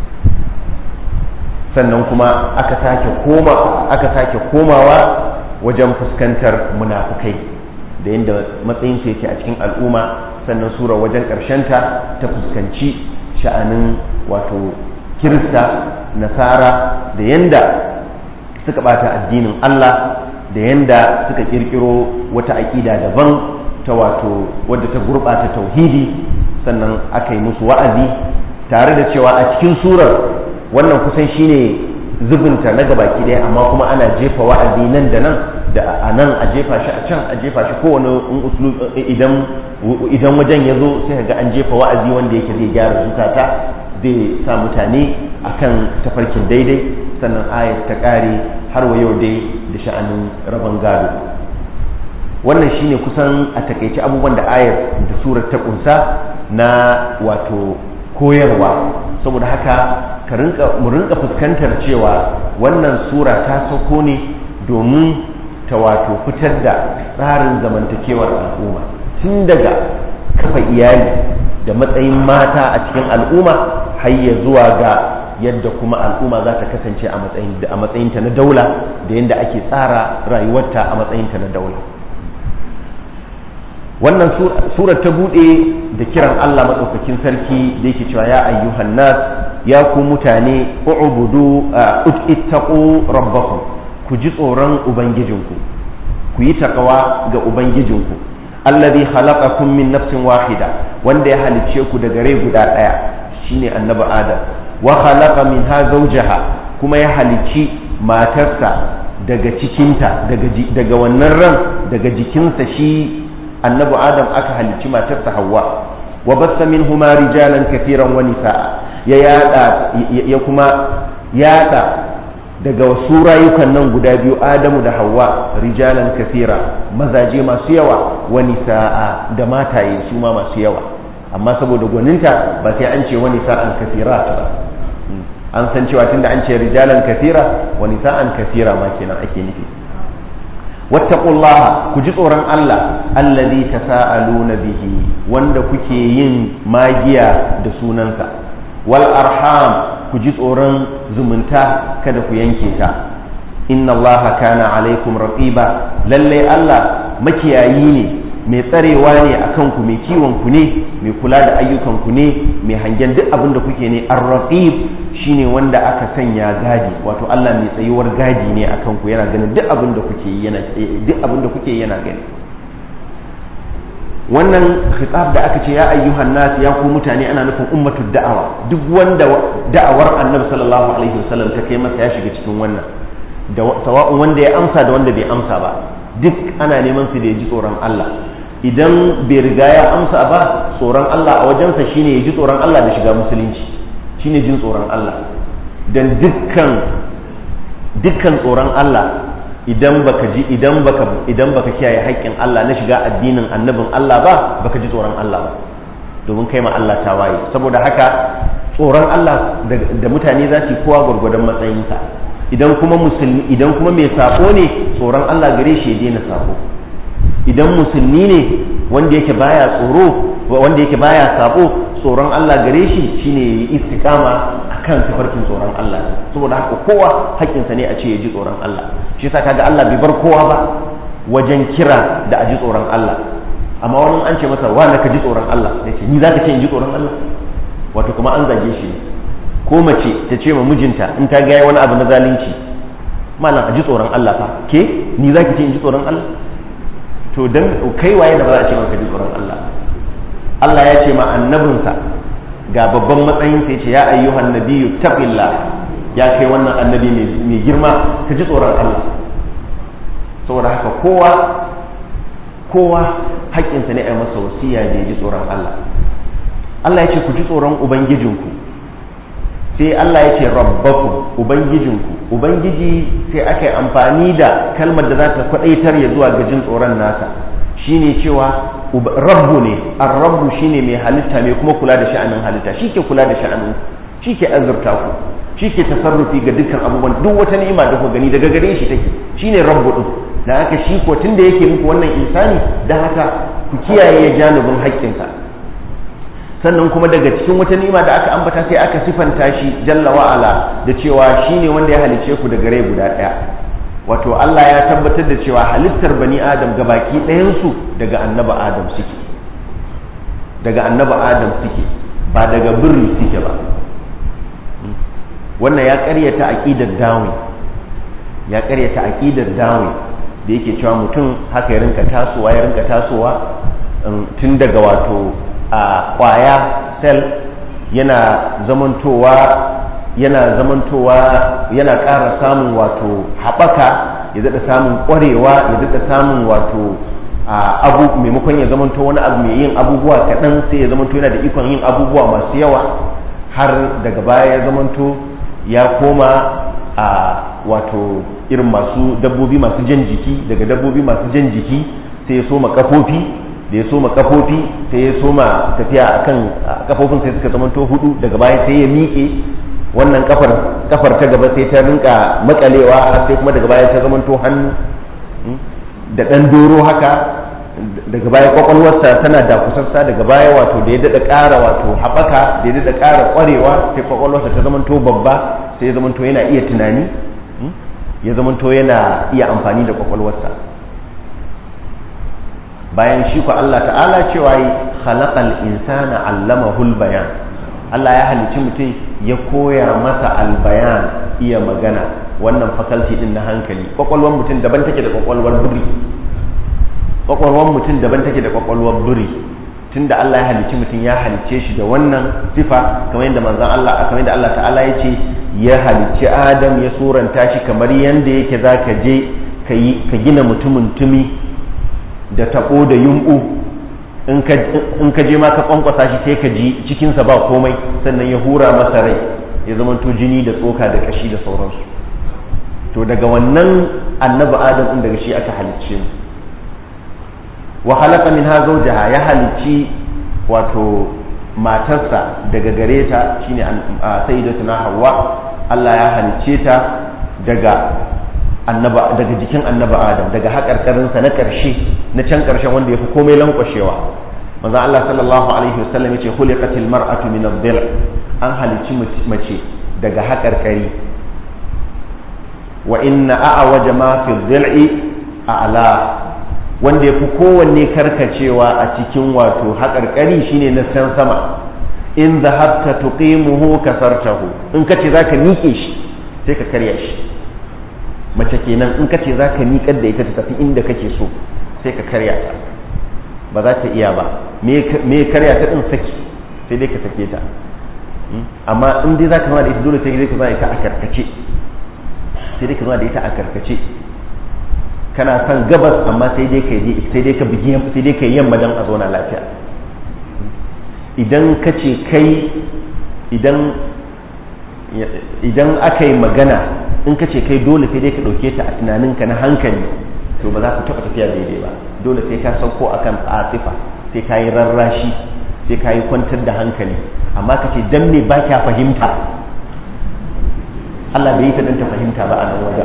Sannan kuma aka sake komawa wajen fuskantar munafukai da yadda matsayinsu yake a cikin al'umma. Sannan sura wajen ƙarshenta ta fuskanci sha'anin wato kirista, nasara, da yanda suka bata addinin Allah, da yanda suka kirkiro wata aƙida daban ta wato wadda ta gurɓata tauhidi. Sannan aka yi musu wa'azi, tare da cewa a cikin surar wannan kusan shine zubinta na gabaki ɗaya, amma kuma ana jefa wa'azi nan da nan, da a nan a jefa shi a can a jefa shi kowane idan wajen ya zo sai ga an jefa wa'azi wanda yake zai gyara zukata, zai sa mutane akan tafarkin daidai. Sannan ayat ta ƙare har wa yau dai da sha'anin rabon gado. Wannan shine kusan a takaice abubuwan da ayat da surar ta kunsa na wato koyarwa. Saboda haka mu rinka fuskantar cewa wannan sura ta sauko ne domin ta wato fitar da tsarin zamantakewar al'umma, tun daga kafa iyali da matsayin mata a cikin al'umma har ya zuwa ga yadda kuma al'umma za ta kasance a matsayinta na daula, da yadda ake tsara rayuwarta a matsayinta na daula. Wannan surar ta bude da kiran Allah madaukakin sarki da yake cewa ya ayyuhan nas, ya ku mutane, ittaqu rabbakum, ku ji tsoron ubangijinku, ku yi takawa ga ubangijinku. Alladhi khalaqakum min nafsin wahida, wanda ya halicce ku daga rai guda daya, shine annabi Adam. Wa khalaqa minha zawjaha, kuma ya halicci matarsa daga cikinta, daga wannan ran, daga jikinsa shi annabi Adam aka halicci matarsa Hawwa. Wa bassa minhuma rijalan kathiran wa nisaa, ya kuma yada daga wasu rayukan nan guda biyu, Adamu da Hawwa, rijalan kathira, mazaje masu yawa, wa nisaa, da mataye su ma masu yawa. Amma saboda gwaninta ba sai an ce wa nisaan kathirat ba, an san cewa tunda an ce rijalan kathira wa nisaan kathira ma kenan ake nufi. Wattaqullaha, ku ji tsoron Allah, alladhi tasaaluna bihi, wanda kuke yin magiya da sunansa. Wal arham, ku ji tsoron zumunta kada ku yanke ta. Inna Allaha kana alaikum raqiba, lalle Allah makiyayi ne, mai tsarewa ne akan ku, mai kiwon ku ne, mai kula da ayyukan ku ne, mai hangen duk abin da kuke ne. Ar-raqib shine wanda aka sanya gadi, wato Allah mai tsayuwar gadi ne akan ku, yana ganin duk abin da kuke yana gani. Wannan khitab da aka ce ya ayyuhan nas, ya ku mutane, ana nufin ummatud da'awa. Duk wanda da'awar Annabi sallallahu alaihi wasallam ta kai masa ya shiga cikin wannan, da sawa'un wanda ya amsa da wanda bai amsa ba, duk ana neman su da ya ji tsoron Allah. Idan bai riga ya amsa ba, tsoron Allah a wajensa shine ya ji tsoron Allah da shiga musulunci, shine jin tsoron Allah. Dan dukkan tsoron Allah idan baka kiyaye haƙƙin Allah na shiga addinin annabin Allah ba, baka ji tsoron Allah ba, domin kai ma Allah tawaye. Saboda haka tsoron Allah da mutane za su yi kowa gwargwadon matsayinsa. Idan kuma mai sako ne, tsoron Allah gare shi ya daina sako. Idan musulmi ne wanda yake baya sako, tsoron Allah gare shi shine ya yi istiqama akan tafarkin tsoron Allah. Saboda haka kowa haƙƙinsa ne a ce ya ji tsoron Allah. shi yasa kaga Allah bai bar kowa ba wajen kira da aji tsoron Allah, amma wani an ce masa wani ka ji tsoron Allah ya ce ni za ka ce in ji tsoron Allah, wato kuma an zage shi. Ko mace ta ce ma mijinta in ta gaya wani abu na zalunci, malam a ji tsoron Allah fa, ke ni za ki ce in ji tsoron Allah? To dan kai waye da ba za a ce maka ji tsoron Allah? Allah ya ce ma annabinsa ga babban matsayin sai ce ya ayyuhan nabiyyu taqillah, ya kai wannan annabi mai girma ka ji tsoron Allah. Saboda haka kowa haƙƙinsa ne a masa wasiya da ya ji tsoron Allah. Allah ya ce ku ji tsoron ubangijinku, sai Allah ya ce rabbakum, ubangijinku. Ubangiji sai aka yi amfani da kalmar da za ta kwadaitar ya zuwa ga jin tsoron nasa, shine cewa rabbu ne. ar-rabbu shine mai halitta, mai kuma kula da sha'anin halitta, shi ke kula da sha'anin, shi ke azurta ku, shi ke tasarrufi ga dukkan abubuwan, duk wata ni'ima da ku gani daga gare shi take, shine rabbu din. Da haka shi ko tunda yake muku wannan insani, da haka ku kiyaye janibin haƙƙinsa. Sannan kuma daga cikin wata ni'ima da aka ambata sai aka sifanta shi jalla wa'ala da cewa shine wanda ya halice ku daga rai guda ɗaya. Wato Allah ya tabbatar da cewa halittar bani Adam gabaki ɗayansu daga annabi Adam suke, daga annabi Adam suke, ba daga birri suke ba. Wannan ya ƙaryata aqidar dawi, ya ƙaryata aqidar dawi da yake cewa mutum haka ya rinka tasowa tun daga wato a kwaya cell yana zamantowa yana ƙara samun wato haɓaka, ya daɗa samun ƙwarewa, ya daɗa samun wato abu, maimakon ya zamanto wani abu mai yin abubuwa kaɗan sai ya zamanto yana da ikon yin abubuwa masu yawa, har daga baya ya zamanto ya koma a wato irin masu dabbobi masu jan jiki, daga dabbobi masu jan jiki sai ya soma kafofi, da ya soma kafofi sai ya soma tafiya akan kafofin sai suka zamanto hudu, daga baya sai ya miƙe wannan kafar ta gaba sai ta rinka makalewa, har sai kuma daga baya ta zamanto hannu da ɗan doro haka, daga baya kwakwalwarsa tana dakusassa, daga baya wato da ya daɗa ƙara wato haɓaka, da ya daɗa ƙara ƙwarewa sai kwakwalwarsa ta zamanto babba, sai ya zamanto yana iya tunani, ya zamanto yana iya amfani da kwakwalwarsa. Bayan shi ku Allah ta'ala cewa yi khalaqal insana allamahul bayan, Allah ya halicci mutum ya koya masa albayan, iya magana, wannan faculty din na hankali. Kwakwalwar mutum daban take da kwakwalwar biri, kwakwalwar mutum daban take da kwakwalwar biri. Tunda Allah ya halicci mutum ya halicce shi da wannan sifa, kamar yadda manzon Allah, kamar yadda Allah ta'ala ya ce ya halicci Adam ya suranta shi kamar yadda yake zaka je ka gina mutumin tumi da tabo da yumbu, in ka je ma ka kwankwasa shi sai ka ji cikinsa ba komai, sannan ya hura masa rai ya zamanto jini da tsoka da kashi da sauransu. To daga wannan annabi Adam din daga shi aka halicce mu. Wa khalaqa minha zawjaha, ya halicci wato matarsa daga gare ta, shine sayyidatuna Hawwa. Allah ya halicce ta daga jikin annabi Adam, daga haƙarƙarinsa na ƙarshe, na can ƙarshen wanda ya fi komai lankwashewa. Manzo Allah sallallahu alaihi wasallam yace khuliqatil mar'atu min ad-dil', an halicci mace daga haƙarƙari. Wa inna a'waja ma fi ad-dil'i a'la, wanda ya fi kowanne karkacewa a cikin wato haƙarƙari shine na can sama. In zahabta tuqimuhu kasartahu, in kace zaka miƙe shi sai ka karya shi. Mace kenan in kace zaka miƙar da ita ta tafi inda kake so sai ka karya ta, ba za ta iya ba. Me karya ta din saki, sai dai ka sake ta. Amma in dai zaka zama da ita dole sai dai ka zama da ita a karkace, sai dai ka zama da ita a karkace. Kana son gabas amma sai dai ka bigi, sai dai ka yi yamma dan a zauna lafiya. Idan kace kai idan aka yi magana, in ka ce kai dole sai dai ka ɗauke ta a tunaninka na hankali, to ba za ku taɓa tafiya daidai ba. Dole sai ka sauko akan asifa, sai ka yi rarrashi, sai ka yi kwantar da hankali. Amma ka ce dan me ba kya fahimta, Allah bai yi ta dan ta fahimta ba a nan wajen.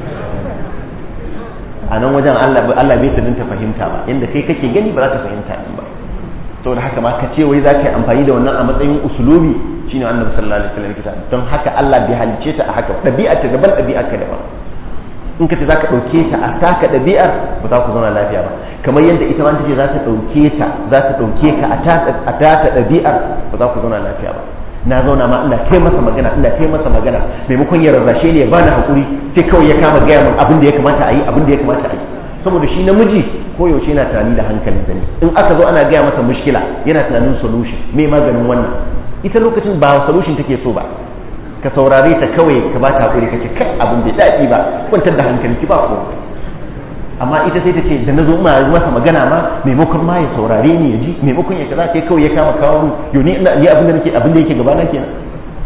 A nan wajen Allah bai ta dan ta fahimta ba, inda kai kake gani ba za ta fahimta din ba. Saboda haka ma ka ce wai za ka yi amfani da wannan a matsayin usulubi, shine annabi sallallahu alaihi wasallam kita. Don haka Allah bai halice ta a haka, ɗabi'ar ta daban, ɗabi'ar ka daban. in ka ce za ka ɗauke ta a taka ɗabi'ar ba za ku zauna lafiya ba, kamar yadda ita ma ta ce za ta ɗauke ka a taka ɗabi'ar ba za ku zauna lafiya ba. na zauna ma ina kai masa magana maimakon ya rarrashe ne ya bani hakuri sai kawai ya kama gaya min abin da ya kamata a yi saboda shi namiji koyaushe yana tunani da hankalin sa ne. In aka zo ana gaya masa mushkila yana tunanin solution, me maganin wannan. Ita lokacin ba solution take so ba, ka saurare ta kawai ka ba ta hakuri kace kai abin bai daɗi ba, kwantar da hankalinki ba ko. Amma ita sai ta ce da na zo masa magana ma maimakon ma ya saurare ni ya ji, maimakon ya kaza sai kawai ya kama kawo yo ni abin da yake gaba na kenan.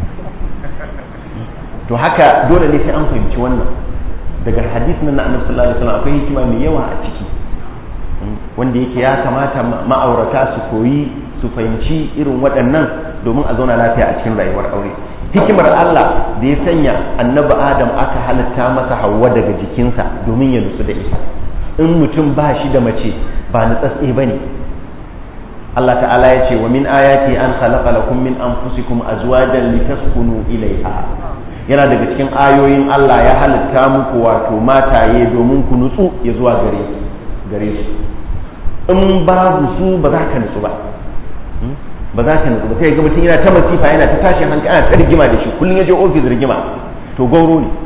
To haka dole ne sai an fahimci wannan. Daga hadisi na Annabi sallallahu alaihi wasallam akwai hikima mai yawa a ciki wanda yake ya kamata ma'aurata su koyi su fahimci irin waɗannan domin a zauna lafiya a cikin rayuwar aure. Hikimar Allah da ya sanya Annabi Adam aka halitta masa Hawwa daga jikinsa domin ya nutsu da ita. In mutum ba shi da mace ba nutsatse bane. Allah ta'ala ya ce wa min ayati an khalaqa lakum min anfusikum azwajan litaskunu ilayha. Yana daga cikin ayoyin Allah ya halitta muku wato mataye domin ku nutsu ya zuwa gare su. In babu su ba za ka nutsu ba. Ba za ka nutsu ba sai ga mutum yana ta masifa yana ta tashin hankali ana ta rigima da shi kullum ya je ofis rigima to gauro ne.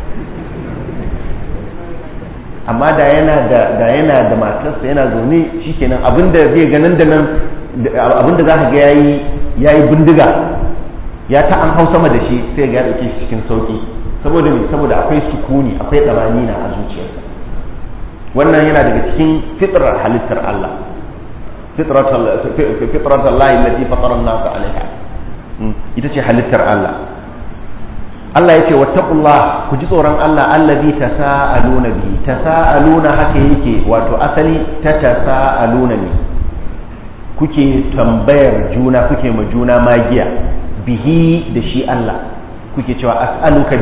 Amma da yana da matarsa yana zaune shikenan abinda zai ga nan da nan abinda za ka ga yayi bindiga ya ta an hau sama da shi sai ga ya dauke shi cikin sauki saboda akwai sukuni akwai tsamanina a zuciyarsa. Wannan yana daga cikin fitrar halittar Allah, fitrat Allah allati fatara an-nas 'alayha, ita ce halittar Allah. Allah ya ce wattaqullah, ku ji tsoron Allah allazi tasaaluna bi. Tasaaluna haka yake wato asali ta tasaaluna ne, kuke tambayar juna, kuke ma juna magiya bihi da shi Allah, kuke cewa as'aluka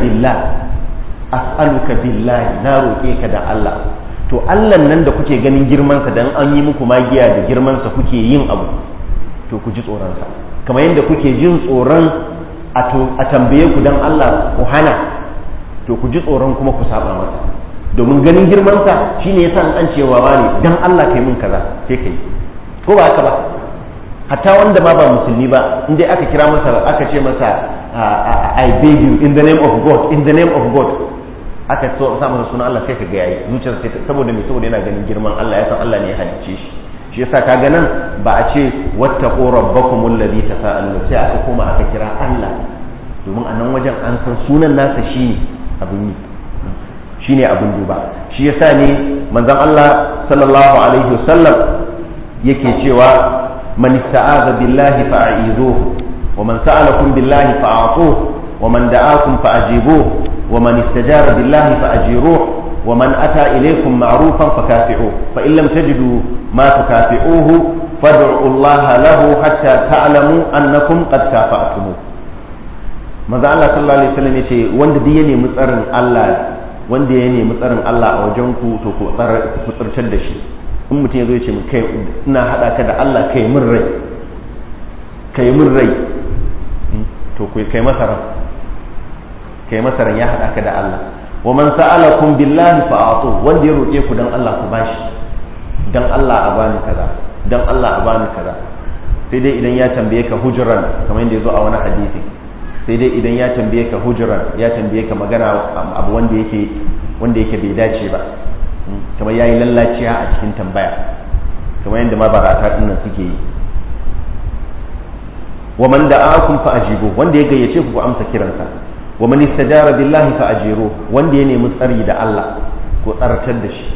billahi, na roƙe ka da Allah. To Allah nan da kuke ganin girmansa dan an yi muku magiya da girmansa kuke yin abu, to ku ji tsoronsa kamar yadda kuke jin tsoron a tambaye ku dan Allah ku hana, to ku ji tsoron kuma ku saba masa, domin ganin girmansa shine yasa an cewa wani dan Allah kai mun kaza sai kai, ko ba haka ba. Hatta wanda ma ba musulmi ba inda aka kira masa aka ce masa I beg you in the name of God, in the name of God, aka so sa masa sunan Allah sai ka ga yayi zuciyar sai saboda yana ganin girman Allah, ya san Allah ne ya halicce shi yasa kaga nan ba a ce wattaqu rabbakumul ladhi tasaalun, sai aka koma aka kira Allah domin a nan wajen an san sunan nasa shine abin duba. Shi yasa ne manzon Allah sallallahu alaihi wasallam yake cewa man ista'aza billahi fa'izuhu wa man sa'alakum billahi fa'atuhu wa man da'akum fa'ajibuhu wa man istajara billahi fa'ajiruhu wa man ata ilaykum ma'rufan fakafi'uhu fa in lam tajidu ma tukafi'uhu fad'u Allah lahu hatta ta'lamu annakum qad kafa'tumuh. Manzo Allah sallallahu alaihi wasallam yace wanda duk ya nemi tsarin Allah a wajen ku to ku tsartar da shi. In mutum ya zo ya ce kai ina haɗa ka da Allah kai min rai to kai masa ran ya haɗa ka da Allah. Wa man sa'alakum billahi fa'atu, wanda ya roƙe ku dan Allah ku bashi, dan Allah a bani kaza, dan Allah a bani kaza. Sai dai idan ya tambaye ka hujran kamar yadda yazo a wani hadisi, sai dai idan ya tambaye ka hujran, ya tambaye ka magana abu wanda yake bai dace ba, kamar yayi lallaciya a cikin tambaya, kamar yadda mabarata dinnan suke yi. Wa man da'akum fa ajibu, wanda ya gayyace ku amsa kiransa. Wa man istajara billahi fa ajiru, wanda ya nemi tsari da Allah ko tsartar da shi.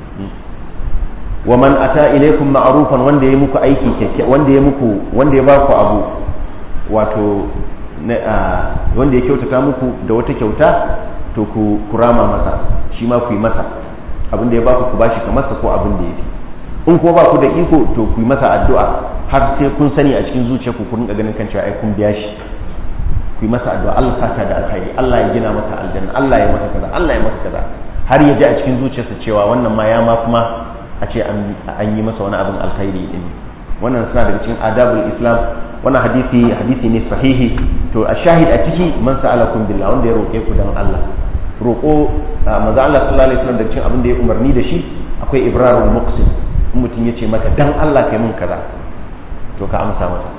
Wa man ata ilaykum ma'rufan, wanda ya muku aiki wanda ya baku abu wato wanda ya kyautata muku da wata kyauta, to ku rama masa, shi ma ku yi masa abin da ya baku ku bashi kamar sa ko abin da yafi. In ko ba ku da iko to ku yi masa addu'a har sai kun sani a cikin zuciyarku ku rinka ganin kan cewa ai kun biya shi. Ku yi masa addu'a, Allah saka da alkhairi, Allah ya gina masa aljanna, Allah ya masa kaza, Allah ya masa kaza, har ya ji a cikin zuciyarsa cewa wannan ma ya ma kuma a ce an yi masa wani abin alkhairi din. Wannan suna daga cikin adabul Islam. Wannan hadisi ne sahihi. To a shahid a ciki man sa'alakum billah, wanda ya roke ku dan Allah. roƙo manzo Allah sallallahu alaihi wasallam da cikin abin da ya umarni da shi akwai ibrarul muqsim in mutum ya ce maka dan Allah kai mun kaza to ka amsa masa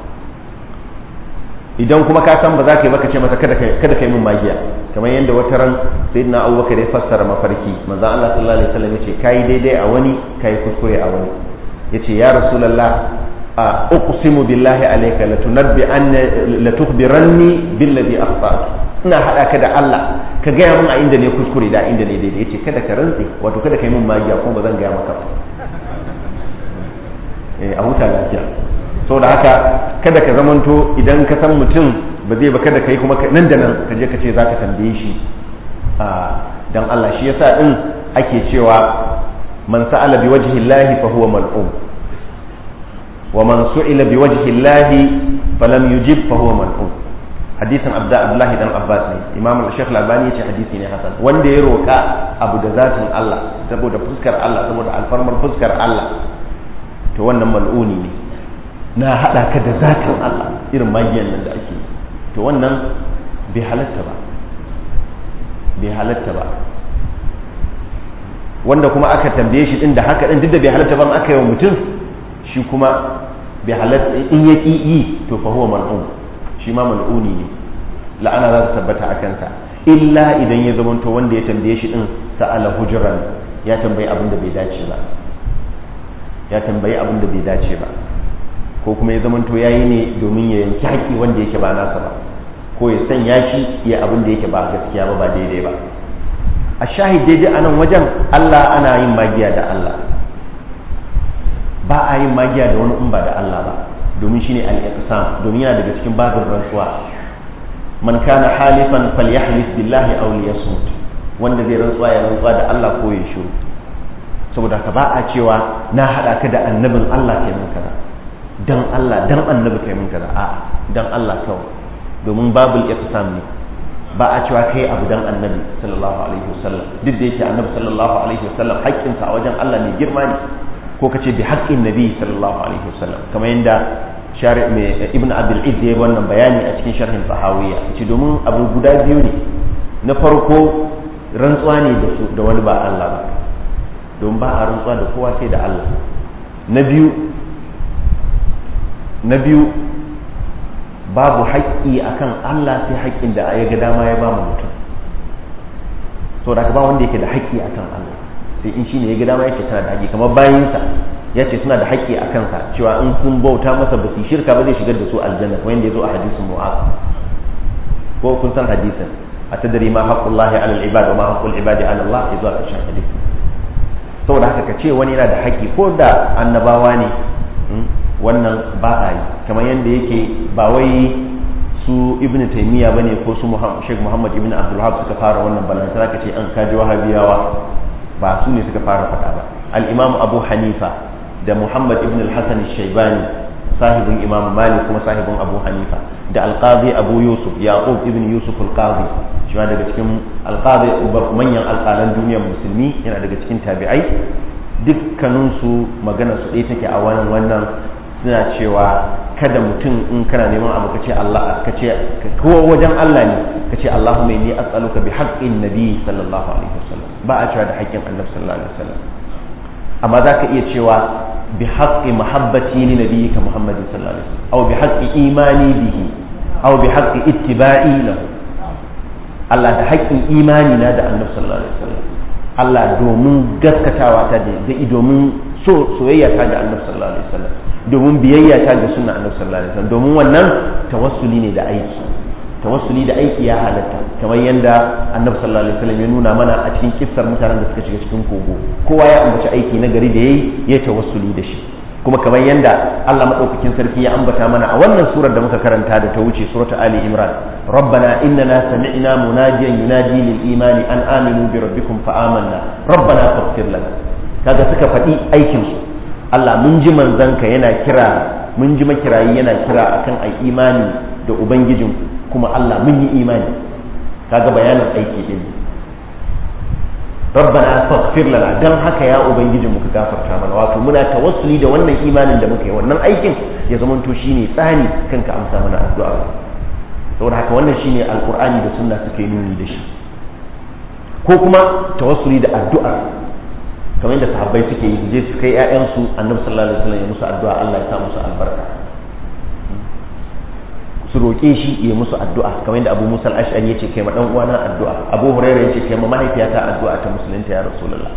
idan kuma ka san ba za ka yi baka ce masa kada kai mun magiya kamar yadda wata ran sayyidina Abubakar ya fassara mafarki manzo Allah sallallahu alaihi wasallam yace kai daidai a wani kai kuskure a wani yace ya rasulullah uqsimu billahi alayka la tukhbiranni billadhi akhta'tu ina hada ka da Allah ka gaya mun a inda ne kuskure da inda ne daidai yace kada ka rantsi wato kada kai mun magiya kuma ba zan gaya maka a huta lafiya saboda haka kada ka zamanto idan ka san mutum ba zai ba kada kai kuma nan da nan ka je ka ce zaka tambaye shi dan Allah shi yasa din ake cewa man sa'ala bi wajhi Allah fa huwa mal'um wa man su'ila bi wajhi Allah falam yujib fa huwa mal'um hadisin Abdullahi dan Abbas ne Imam Sheikh Al-Albani yace hadisi ne hasan wanda ya roka abu da zatin Allah saboda fuskar Allah saboda alfarmar fuskar Allah to wannan mal'uni ne na hada ka da zatin Allah irin magiyan nan da ake to wannan bai halatta ba wanda kuma aka tambaye shi din da haka din duk da bai halatta ban aka yi wa mutum shi kuma bai halatta in ya yi to fa huwa mal'un shi ma mal'uni ne la'ana za ta tabbata a kansa illa idan ya zamanto wanda ya tambaye shi din sa'ala hujran ya tambayi abin da bai dace ba ko kuma ya zamanto yayi ne domin ya yanki haƙi wanda yake ba nasa ba ko ya sanya shi ya abin da yake ba gaskiya ba daidai ba a shahid daidai a nan wajen Allah ana yin magiya da Allah ba a yin magiya da wani in ba da Allah ba domin shine al-iqsam domin yana daga cikin babin rantsuwa man kana halifan falyahlif billahi aw liyasmut wanda zai rantsuwa ya rantsuwa da Allah ko ya shiru saboda ka ba a cewa na hada ka da annabin Allah kai mun kaza dan Allah dan annabi kai mun kaza a dan Allah kawai domin babul iqsam ne ba a cewa kai abu dan annabi sallallahu alaihi wasallam duk da yake annabi sallallahu alaihi wasallam haƙƙinsa a wajen Allah ne girma ne ko kace bi haqqin nabi sallallahu alaihi wasallam kamar yanda shari mai ibn abdul izz ya wannan bayani a cikin sharhin fahawiya ce domin abu guda biyu ne na farko rantsuwa ne da wani ba Allah ba don ba a rantsuwa da kowa sai da Allah na biyu babu haƙƙi akan Allah sai haƙƙin da ya ga dama ya ba mu mutum so da ba wanda yake da haƙƙi akan Allah sai in shine ya ga dama yake tana da haƙƙi kamar bayinsa ya ce suna da haƙƙi a kansa cewa in sun bauta masa ba su shirka ba zai shigar da su aljanna kamar yadda ya zo a hadisin Mu'az ko kun san hadisin atadri ma haqqullahi 'ala al-ibad wa ma haqqul ibadi 'ala Allah ya zo a cikin hadisi saboda haka ka ce wani yana da haƙƙi ko da annabawa ne wannan ba a yi kamar yadda yake ba wai su ibn taymiya bane ko su Sheikh Muhammad ibn Abdul Wahhab suka fara wannan balantana kace an kaji wahabiyawa ba su ne suka fara faɗa ba al-Imam Abu Hanifa da Muhammad ibn al-Hasan al-Shaybani sahibin Imam Malik kuma sahibin Abu Hanifa da al-Qadi Abu Yusuf Yaqub ibn Yusuf al-Qadi shi ma daga cikin al-Qadi manyan alƙalan duniyar musulmi yana daga cikin tabi'ai dukkaninsu magana su ɗaya take a wannan suna cewa kada mutum in kana neman abu kace Allah kace kowa wajen Allah ne kace Allahumma inni as'aluka bi haqqin nabi sallallahu alaihi wasallam ba a cewa da haƙƙin annabi sallallahu alaihi wasallam amma zaka iya cewa bi haqqi mahabbati li nabiyyika Muhammadin sallallahu alaihi wasallam aw bi haqqi imani bihi aw bi haqqi ittiba'i lahu Allah da haƙƙin imani na da annabi sallallahu alaihi wasallam Allah domin gaskatawa ta da domin soyayya ta da annabi sallallahu alaihi wasallam domin biyayya ta ga sunna annabi sallallahu alaihi wasallam domin wannan tawassuli ne da aiki tawassuli da aiki ya halatta kamar yanda annabi sallallahu alaihi wasallam ya nuna mana a cikin kissar mutanen da suka shiga cikin kogo kowa ya ambaci aiki na gari da yayi ya tawassuli da shi kuma kamar yanda Allah madaukakin sarki ya ambata mana a wannan surar da muka karanta da ta wuce surata Ali Imran rabbana innana sami'na munadiyan yunadi lil imani an aminu bi rabbikum fa amanna rabbana faghfir lana kaga suka faɗi aikin su Allah mun ji manzanka yana kira mun ji makirayi yana kira akan ai imani da ubangijinku kuma Allah mun yi imani kaga bayanin aiki din rabbana faghfir lana dan haka ya ubangijinmu ka gafarta mana wato muna tawassuli da wannan imanin da muka yi wannan aikin ya zamanto shine tsani kanka amsa mana addu'a saboda haka wannan shine alqur'ani da sunna suke nuni da shi ko kuma tawassuli da addu'a kamar yadda sahabbai suke yi je su kai ƴaƴansu annabi sallallahu alaihi wasallam ya musu addu'a Allah ya sa musu albarka, su roƙe shi ya musu addu'a kamar yadda Abu Musa al-Ash'ari yace kai ma dan uwana addu'a, Abu Hurairah yace kai ma mahaifiyata addu'a ta musulunta ya Rasulullah.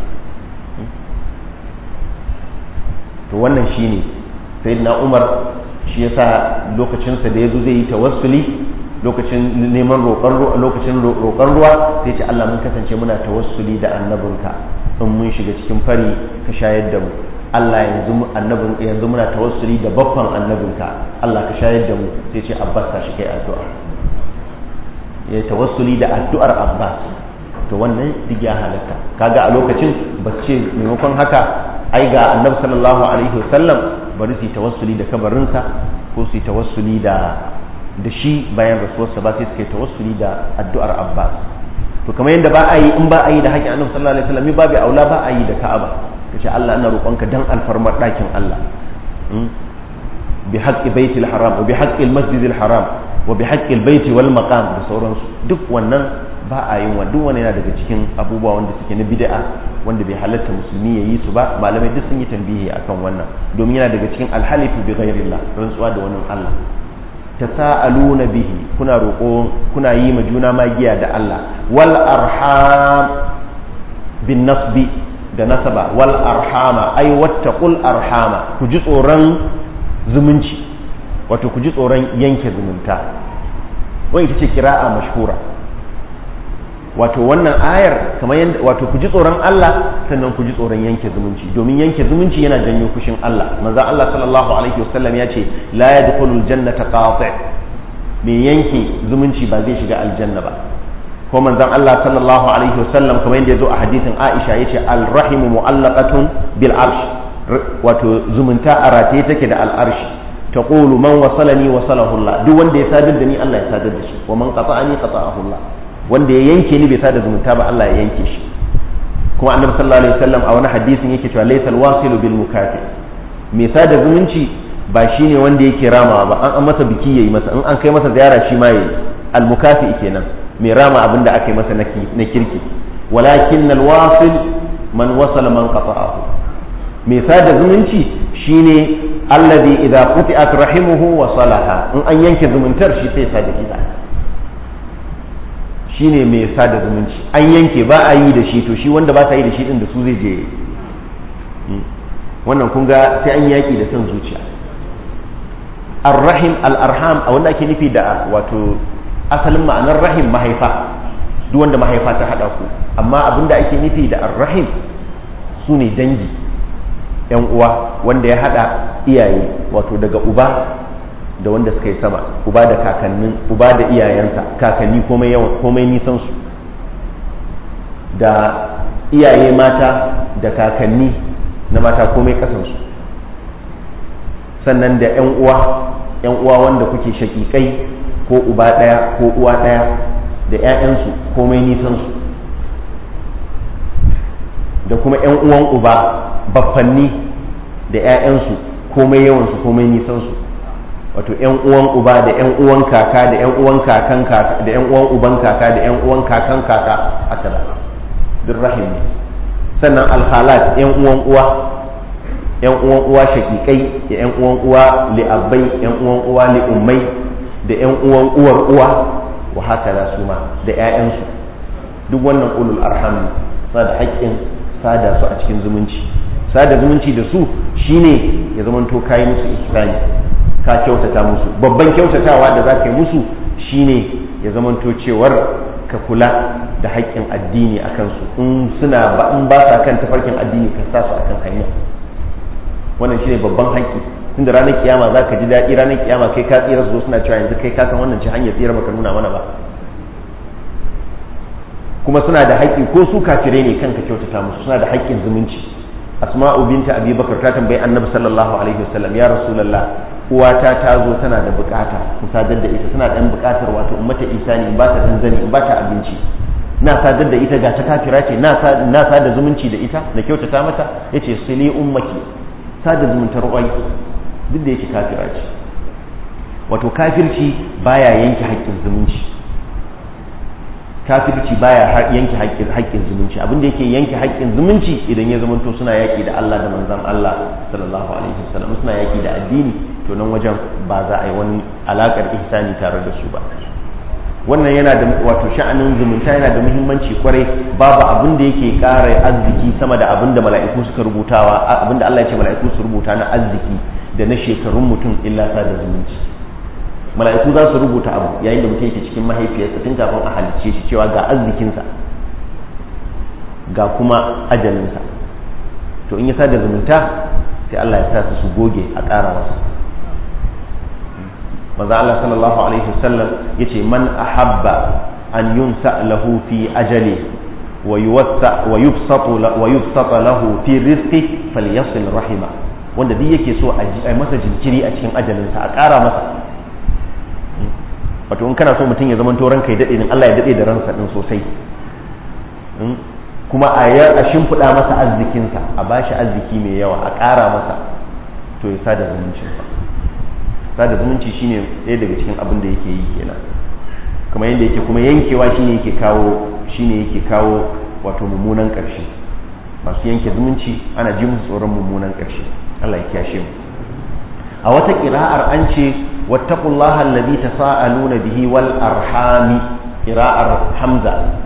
to wannan shine sayyidina Umar shi yasa lokacin sa da yazo zai yi tawassuli lokacin neman lokacin roƙon ruwa sai ce Allah mun kasance muna tawassuli da annabinka in mun shiga cikin fari ka shayar da mu, Allah yanzu muna tawassuli da baffan annabinka Allah ka shayar da mu, sai ce Abbas ka shi kai addu'a, ya tawassuli da addu'ar Abbas. to wannan duk ya halatta. Kaga a lokacin ba ce maimakon haka ai ga annabi sallallahu alaihi wasallam bari su tawassuli da kabarinsa ko su tawassuli da shi bayan rasuwarsa ba, sai suke tawassuli da addu'ar Abbas. to kamar yadda ba a yi in ba a yi da haƙƙin annabi sallallahu alaihi wasallam babu aula ba a yi da Ka'aba, kace Allah ina roƙonka dan alfarmar ɗakin Allah bi haqqi baitil haram wa bi haqqil masjidil haram wa bi haqqil baiti wal maqam da sauransu, duk wannan ba a yin wa, duk wani yana daga cikin abubuwa wanda suke na bid'a wanda bai halatta musulmi ya yi su ba. Malamai duk sun yi tambihi akan wannan domin yana daga cikin alhalifu bi ghairillah, rantsuwa da wani Allah. tasaaluna bihi, kuna roƙo kuna yi ma juna magiya da Allah. Wal arham bin nasbi da nasaba, wal arhama ay wattaqul arhama, ku ji tsoron zumunci, wato ku ji tsoron yanke zumunta. wani ita ce kira'a mashhura. wato wannan ayar kamar yadda wato ku ji tsoron Allah sannan ku ji tsoron yanke zumunci, domin yanke zumunci yana janyo kushin Allah. manzo Allah sallallahu alaihi wasallam ya ce la yadkhulul jannata qati', me yanke zumunci ba zai shiga aljanna ba. ko manzon Allah sallallahu alaihi wasallam kamar yadda yazo a hadisin Aisha yace al-rahimu mu'allaqatun bil arsh, wato zumunta a rataye take da al-arsh. taqulu man wasalani wasalahu Allah, duk wanda ya sadar da ni Allah ya sadar da shi, wa man qata'ani qata'ahu Allah, wanda ya yanke ni bai sada zumunta ba Allah ya yanke shi. kuma annabi sallallahu alaihi wasallam a wani hadisin yake cewa laysal wasilu bil mukafi, mai sada zumunci ba shine wanda yake ramawa ba, an masa biki yayi masa, in an kai masa ziyara shi ma yayi, al mukafi kenan mai rama abinda aka yi masa na kirki. walakin al wasil man wasala man qata'ahu, mai sada zumunci shine alladhi idza quti'at rahimuhu wa salaha, in an yanke zumuntar shi sai sada ita, shine mai sada zumunci. an yanke ba a yi da shi, to shi wanda ba ta yi da shi din da su zai je. wannan kun ga sai an yaki da san zuciya. ar-rahim al-arham a wanda ake nufi da wato asalin ma'anar rahim mahaifa, duk wanda mahaifa ta hada ku, amma abinda ake nufi da ar-rahim sune dangi, yan uwa wanda ya hada iyaye, wato daga uba da wanda suka yi sama, uba da kakannin uba da iyayensa, kakanni komai yawan komai nisan su, da iyaye mata da kakanni na mata komai kasan su, sannan da yan uwa wanda kuke shakikai ko uba daya ko uwa daya da ƴaƴansu komai nisan su, da kuma yan uwan uba baffanni da ƴaƴansu komai yawan su komai nisan su, wato ƴan uwan uba da ƴan uwan kaka da ƴan uwan kakan kaka da ƴan uwan uban kaka da ƴan uwan kakan kaka, haka da duk rahim ne. sannan alhalat ƴan uwan uwa shakikai da ƴan uwan uwa li'abbai, ƴan uwan uwa li'ummai da ƴan uwan uwar uwa, wa haka da su ma da ƴaƴansu, duk wannan ulul arham suna da haƙƙin sada su a cikin zumunci. sada zumunci da su shine ya zamanto kayi musu ihsani, ka kyautata musu. babban kyautatawa da za ka yi musu shine ya zamanto cewar ka kula da haƙƙin addini a kansu, in ba sa kan tafarkin addini ka sa su akan hanya. wannan shine babban haƙƙi, tunda ranar kiyama za ka ji daɗi, ranar kiyama kai ka tsira su suna cewa yanzu kai ka san wannan ce hanyar tsira baka nuna mana ba. kuma suna da haƙƙi ko su kafirai ne kanka kyautata musu, suna da haƙƙin zumunci. asma'u binta abi bakar ta tambayi annabi sallallahu alaihi wasallam, ya rasulullah uwata ta zo tana da bukata in sadar da ita, tana dan bukatar wato in mata isani, in ba ta dan zani, in ba ta abinci, na sadar da ita ga ta kafira ce, na sada zumunci da ita na kyautata mata. yace sili ummaki, sada zumuntar uwai duk da yake kafira ce. wato kafirci baya yanke haƙƙin zumunci, kafirci baya yanke haƙƙin zumunci. Abin da yake yanke haƙƙin zumunci idan ya zamanto suna yaƙi da Allah da manzon Allah sallallahu alaihi wasallam, suna yaƙi da addini, to nan wajen ba za a yi wani alaƙar ihsani tare da su ba. Wannan yana da wato sha'anin zumunta yana da muhimmanci kwarai. Babu abin da yake ƙara arziki sama da abin da mala'iku suka rubutawa, abin da Allah ya ce mala'iku su rubuta na arziki da na shekarun mutum illa sa da zumunci. Mala'iku za su rubuta abu yayin da mutum yake cikin mahaifiyarsa tun kafin a halicce shi, cewa ga arzikinsa ga kuma ajalinsa. To in ya sa da zumunta sai Allah ya sa su goge a ƙara masa. manzo Allah sallallahu alaihi wasallam yace man ahabba an yunsa lahu fi ajali wa yubsata lahu fi rizqi falyasil rahima, wanda duk yake so a masa jinkiri a cikin ajalinsa a ƙara masa. Wato in kana so mutum ya zama to ranka ya dade din, Allah ya dade da ransa din sosai, kuma a shimfiɗa masa arzikinsa, a bashi arziki mai yawa, a ƙara masa, to ya sada zumuncinsa. Sada zumunci shine ɗaya daga cikin abin da yake yi kenan, kamar yadda yake kuma yankewa shine yake kawo wato mummunan ƙarshe. Masu yanke zumunci ana ji musu tsoron mummunan ƙarshe. Allah ya kiyashe mu. A wata ƙira'ar an ce wattaqullaha allazi tasaaluna bihi wal arhami, ƙira'ar Hamza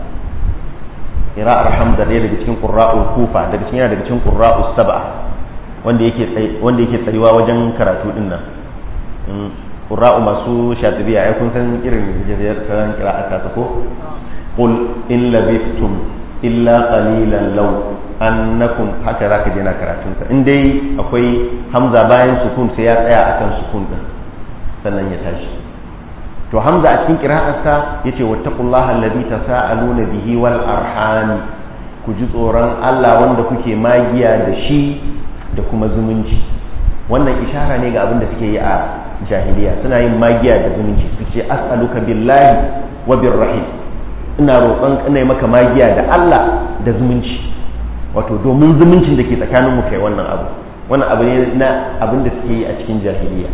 ɗaya daga cikin qurra'ul Kufa, yana daga cikin qurra'us sab'a wanda yake tsayuwa wajen karatu din nan. Qurra'u masu shatibiya ai kun san irin jaziyar qira'at ta ko qul in labithtum illa qalilan law annakum, haka zaka je na karatun sa. In dai akwai hamza bayan sukun sai ya tsaya akan sukun din sannan ya tashi. To hamza a cikin qira'at sa yace wattaqullaha allazi tasaaluna bihi wal arham, ku ji tsoron Allah wanda kuke magiya da shi da kuma zumunci. Wannan ishara ne ga abin da suke yi a jahiliya, suna yin magiya da zumunci. Suke as'aluka billahi wa birrahim, ina roƙon ina maka magiya da Allah da zumunci, wato domin zumuncin da ke tsakanin mu kai wannan abu ne na abin da suke yi a cikin jahiliya.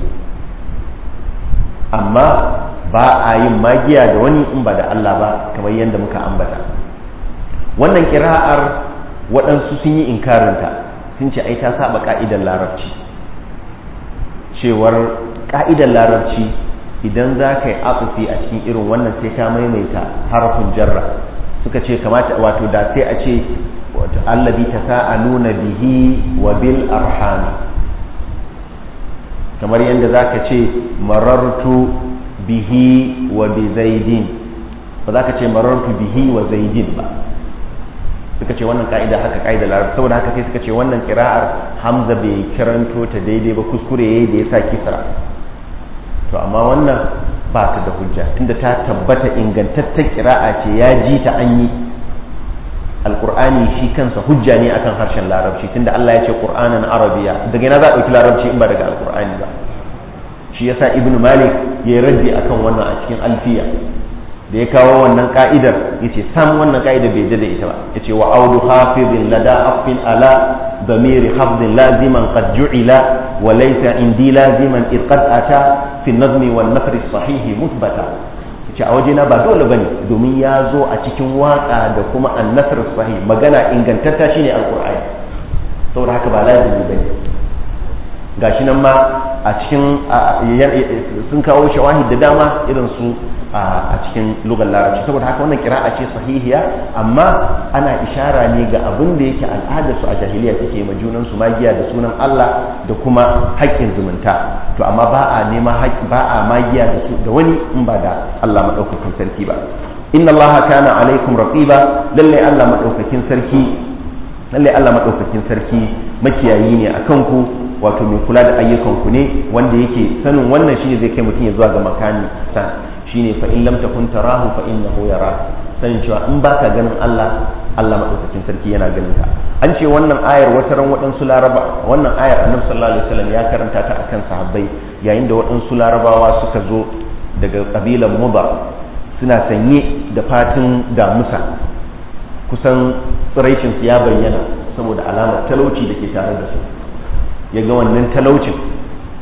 Amma ba a yin magiya da wani in ba da Allah ba, kamar yadda muka ambata. Wannan kira'ar waɗansu sun yi inkarinta, sun ce ai ta saba ka'idar larabci, cewar ka'idar larabci idan za ka yi atufi a cikin irin wannan sai ka maimaita harafin jarra. Suka ce kamata wato da sai a ce allazi tasaaluna bihi wa bil arhami, kamar yadda za ka ce marartu bihi wa bi zaidin, ba za ka ce marartu bihi wa zaidin ba. Suka ce wannan ka'ida haka ka'idar larabci, saboda haka sai suka ce wannan kira'ar Hamza bai kiranto ta daidai ba, kuskure yayi da yasa kisra. To amma wannan ba ta da hujja, tunda ta tabbata ingantaccen kira'a ce, ya ji ta an yi. Alqur'ani shi kansa hujja ne akan harshen larabci, tunda Allah ya ce qur'anan arabiya, daga ina za a ɗauki larabci in ba daga alqur'ani ba. Shi yasa Ibn Malik ya raddi akan wannan a cikin alfiya, da ya kawo wannan ka'idar yace sam wannan ka'idar bai da ita ba. Yace wa audu hafizin lada afin ala damiri hafzin laziman qad ju'ila wa laysa indi laziman id qad ata fi nazmi wan nafri sahihi musbata. Yace a wajena ba dole bane, domin ya zo a cikin waka da kuma an-nasr sahih, magana ingantatta shine alqur'ani, saboda haka ba lazimi bane. Gashi nan ma a cikin sun kawo shawahid da dama irin su a cikin lugar larabci, saboda haka wannan kira'a ce sahihiya, amma ana ishara ne ga abin da yake al'adar su a jahiliya suke ma junan su magiya da sunan Allah da kuma haƙƙin zumunta. To amma ba a magiya da su da wani in ba da Allah madaukakin sarki ba. Inna Allah kana alaikum raqiba, lalle Allah madaukakin sarki makiyayi ne akan ku, wato mai kula da ayyukanku ne, wanda yake sanin wannan shine zai kai mutum ya zuwa ga makani shine fa in lam takun tarahu fa innahu yara, sanin cewa in baka ganin Allah madaukakin sarki yana ganin ka. An ce wannan ayar wata ran waɗansu laraba, wannan ayar Annabi sallallahu alaihi wasallam ya karanta ta akan sahabbai yayin da waɗansu larabawa suka zo daga kabilan Mudar, suna sanye da fatin damusa, kusan tsiraicin su ya bayyana saboda alamar talauci da ke tare da su. Ya ga wannan talaucin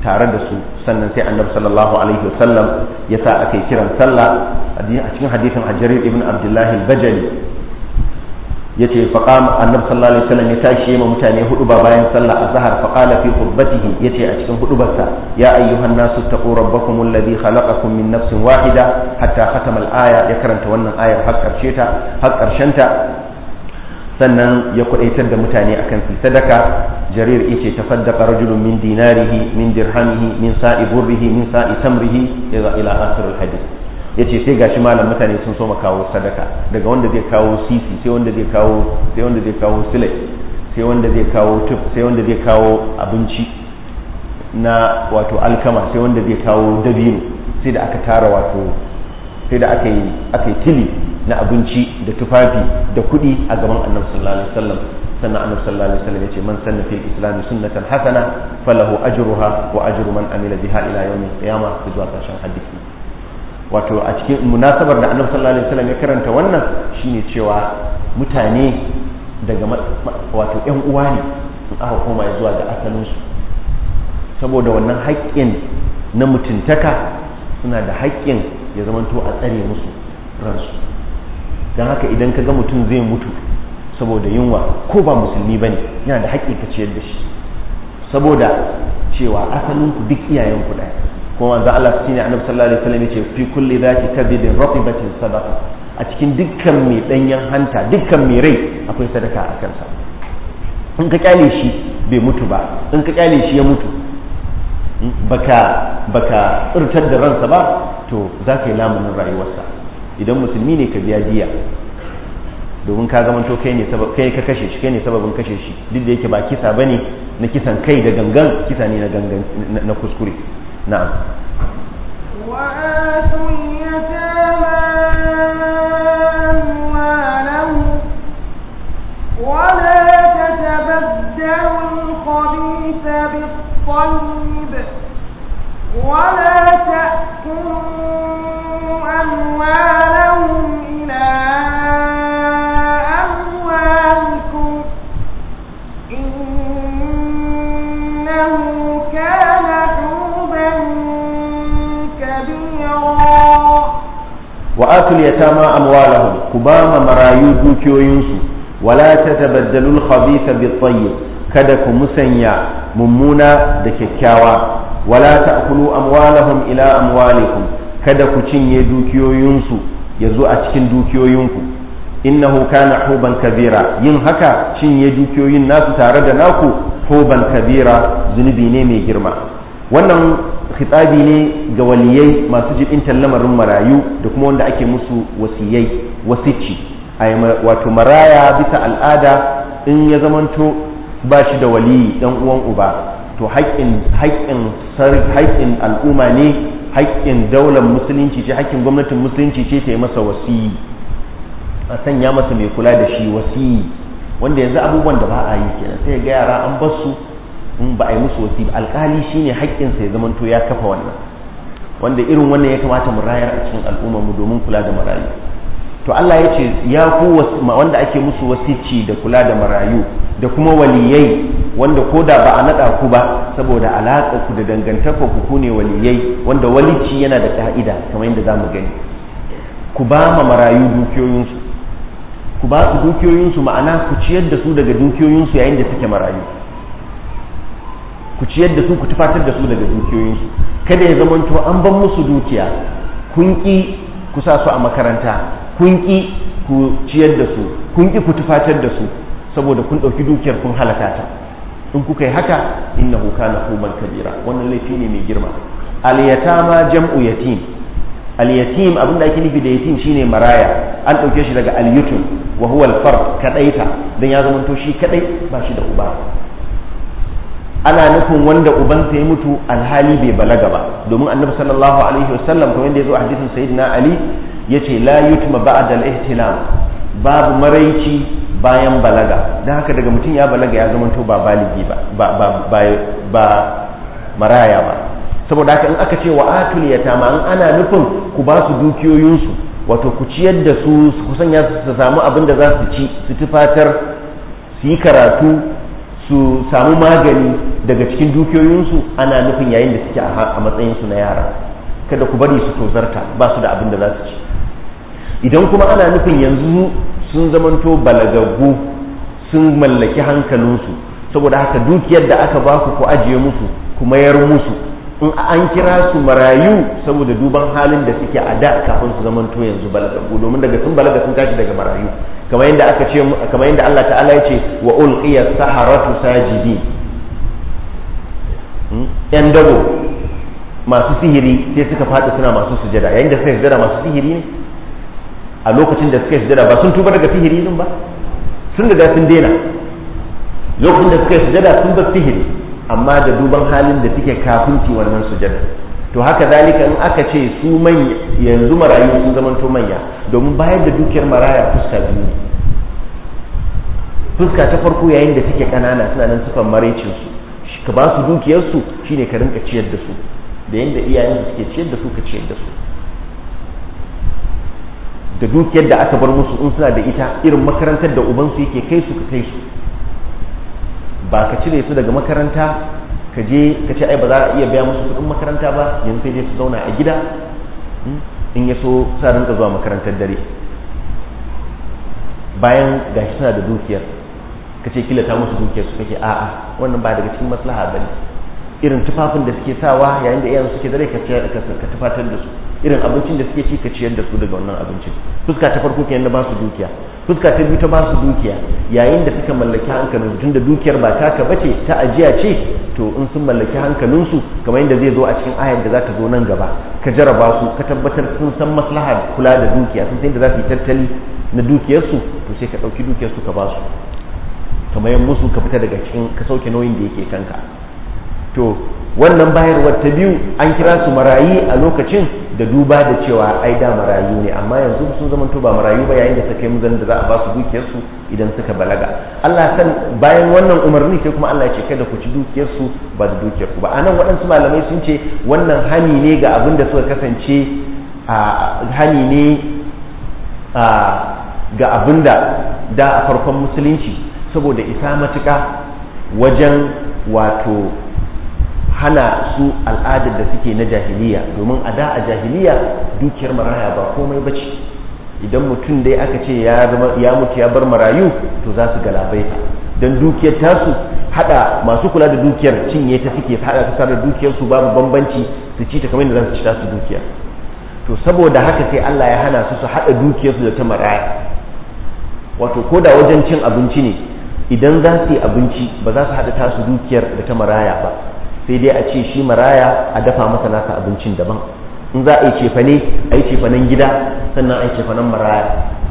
tare da su. Sannan sai annabi sallallahu alaihi wasallam ya sa aka yi kiran sallah a cikin hadisin Jarir ibn Abdullah al-Bajali yace faqama annabi sallallahu alaihi wasallam ya tashi ma mutane hudu ba bayan sallah azhar faqala fi khutbatihi yace a cikin hudubarsa ya ayyuhan nasu taqu rabbakum alladhi khalaqakum min nafsin wahida hatta khatama al-aya ya karanta wannan ayar har karshen ta sannan ya kudaitar da mutane akan su sadaka. Jarir yace tafaddaqa rajulun min dinarihi min dirhamihi min sa'i burrihi min sa'i tamrihi ila akhir al-hadith. Yace sai gashi malam mutane sun so kawo sadaka daga wanda zai kawo sisi sai wanda zai kawo sile sai wanda zai kawo tuf sai wanda zai kawo abinci na wato alkama sai wanda zai kawo dabino sai da aka tara wato sai da aka yi tili na abinci da tufafi da kuɗi a gaban annabi sallallahu alaihi wasallam. sannan annabi sallallahu alaihi wasallam yace man sanna fil islam sunnatan hasana falahu ajruha wa ajru man amila biha ila yawm al-qiyamah zuwa ƙarshen hadisi. Wato a cikin munasabar da annabi sallallahu alaihi wasallam ya karanta wannan shine cewa mutane daga wato ƴan uwa ne in aka koma zuwa ga asalin su, saboda wannan haƙƙin na mutuntaka suna da haƙƙin ya zamanto a tsare musu ransu. don haka idan ka ga mutum zai mutu saboda yunwa ko ba musulmi bane yana da haƙƙi ka ciyar da shi, saboda cewa asalin ku duk iyayen ku ɗaya. kuma manzo Allah shine annabi sallallahu alaihi wasallam yace fi kulli dhati kabidin ratibatin sadaqa, a cikin dukkan mai danyen hanta dukkan mai rai akwai sadaka a kansa. in ka kyale shi bai mutu ba, in ka kyale shi ya mutu baka tsirtar da ransa ba to za ka yi lamunin rayuwarsa. idan musulmi ne ka biya diya domin ka zamanto kai ka kashe shi, kai ne sababin kashe shi, duk da yake ba kisa bane na kisan kai da gangan, kisa ne na gangan na kuskure. na'am وآتوا اليتامى أموالهم ولا تتبدلوا الخبيث بالطيب ولا تأكلوا أموالهم إلى أموالكم إنه كان حوبا كبيرا. وآتوا اليتامى أموالهم كبام مرايو دوكيوينسو ولا تتبدلوا الخبيث بالطيب kada ku musanya mummuna da kyakkyawa, wala ta'kulu amwalahum ila amwalikum kada ku cinye dukiyoyinsu yazo a cikin dukiyoyinku, innahu kana huban kabira, yin haka cinye dukiyoyin nasu tare da naku huban kabira zunubi ne mai girma. wannan khitabi ne ga waliyai masu jibintar lamarin marayu da kuma wanda ake musu wasici. Wato maraya bisa al'ada in ya zamanto ba shi da waliyi dan uwan uba to haƙƙin al'umma ne, haƙƙin daular musulunci ce, haƙƙin gwamnatin musulunci ce ta yi masa wasiyi, a sanya masa mai kula da shi wasiyi, wanda yanzu abubuwan da ba a yi kenan sai ga yara an bar su in ba a yi musu wasiyi. alƙali shine haƙƙinsa ya zamanto ya kafa wannan, wanda irin wannan ya kamata mu rayar a cikin al'ummar mu domin kula da marayu. to Allah ya ce ya ku wanda ake musu wasici da kula da marayu da kuma waliyai wanda ko da ba a naɗa ku ba saboda alaƙa ku da dangantaka ku ne waliyai, wanda walici yana da ka'ida kamar yadda za mu gani. ku ba ma marayu dukiyoyinsu, ku ba su dukiyoyinsu, ma'ana ku ciyar da su daga dukiyoyinsu yayin da suke marayu, ku ciyar da su, ku tufatar da su daga dukiyoyinsu. kada ya zamanto an ban musu dukiya kun ƙi ku sa su a makaranta, kun ƙi ku ciyar da su, kun ƙi ku tufatar da su saboda kun ɗauki dukiyar kun halaka ta. in kuka yi haka innahu kana huban kabira, wannan laifi ne mai girma. al-yatama jam'u yatim. al-yatim abinda ake nufi da yatim shine maraya, an ɗauke shi daga al-yutum wa huwa al-fard, kadaita, dan ya zama to shi kadai ba shi da uba. ana nufin wanda ubansa ya mutu alhali bai balaga ba, domin annabi sallallahu alaihi wasallam kamar yadda ya zo a hadisin sayyidina ali yace la yutma ba'da al-ihtilam, babu maraici bayan balaga. dan haka daga mutum ya balaga ya zama to ba baligi ba maraya ba. saboda haka in aka ce wa atul yatama an ana nufin ku ba su dukiyoyinsu, wato ku ciyar da su, ku sanya su samu abin da za su ci, su tufatar, su yi karatu, su su samu magani daga cikin dukiyoyinsu ana nufin yayin da suke a matsayinsu na yara, kada ku bari su tozarta ba su da abin da za su ci. Idan kuma ana nufin yanzu sun zamanto balagaggu sun mallaki hankalinsu, saboda haka dukiyar da aka ba ku ajiye musu ku mayar musu, in an kira su marayu saboda duban halin da suke a da kafin su zamanto yanzu balagaggu, domin daga sun balaga sun tashi daga marayu, kamar yadda aka ce, kamar yadda Allah ta'ala ya ce wa ulqiya saharatu sajidin. Yan dabo masu sihiri sai suka faɗi suna masu sujada, yayin da suka sujada masu sihiri ne a lokacin da suka sujada ba sun tuba daga sihiri din ba, sun riga sun daina. Lokacin da suka sujada sun bar sihiri, amma da duban halin da suke kafin ci wannan sujada. To haka zalika in aka ce su manya yanzu marayu sun zamanto manya, domin bayar da dukiyar maraya fuska biyu ne. Fuska ta farko yayin da suke kanana suna nan sufan maraicin su, ka ba su dukiyar su shine ka rinka ciyar da su, da yanda iyayen su suke ciyar da su ka ciyar da su. Da dukiyar da aka bar musu in suna da ita, irin makarantar da ubansu yake kai su ka kai su, ba ka cire su daga makaranta ka je ka ce ai ba za a iya biya musu kuɗin makaranta ba, yanzu sai dai su zauna a gida, in ya so sa rinka zuwa makarantar dare bayan gashi suna da dukiyar, ka ce kila ta musu dukiyar su kake a'a, wannan ba daga cikin maslaha bane. Irin tufafin da suke sawa yayin da iyayen suke dare ka tufatar da su, irin abincin da suke ci ka ciyar da su daga wannan abincin. Fuska ta farko kenan ba su dukiya. Fuska ta biyu ta ba su dukiya yayin da suka mallaki hankalin, tunda dukiyar ba taka bace ta ajiya ce, to in sun mallaki hankalinsu kamar yadda zai zo a cikin ayar da za ta zo nan gaba, ka jaraba su ka tabbatar sun san maslahar kula da dukiya, sun san yadda za su yi tattali na dukiyarsu, to sai ka ɗauki dukiyarsu ka ba su, kamar yan musu ka fita daga cikin ka sauke nauyin da yake kanka. To wannan bayarwar ta biyu an kira su marayi a lokacin da duba da cewa ai da marayu ne, amma yanzu sun zama to ba marayu ba yayin da suka yi muzan da za a ba su dukiyarsu idan suka balaga. Allah san bayan wannan umarni sai kuma Allah ya ce kada ku ci dukiyarsu ba da dukiyarku ba. Anan waɗansu malamai sun ce wannan hani ne ga abin da suka kasance hani ne ga abin da a farkon musulunci saboda isa matuƙa wajen wato hana su al'adar da suke na jahiliya, domin a da a jahiliya dukiyar maraya ba komai bace. Idan mutum dai aka ce ya mutu ya bar marayu to za su galabaita, don dukiyar tasu hada masu kula da dukiyar cinye ta suke hada ta da dukiyar su babu bambanci, su ci ta kamar yadda za su ci tasu dukiyar. To saboda haka sai Allah ya hana su hada dukiyar su da ta maraya. Wato ko da wajen cin abinci ne, idan za su yi abinci ba za su hada tasu dukiyar da ta maraya ba, sai dai a ce shi maraya a dafa masa nasa abincin daban. In za a yi cefane a yi cefanen gida, sannan a yi cefanen maraya,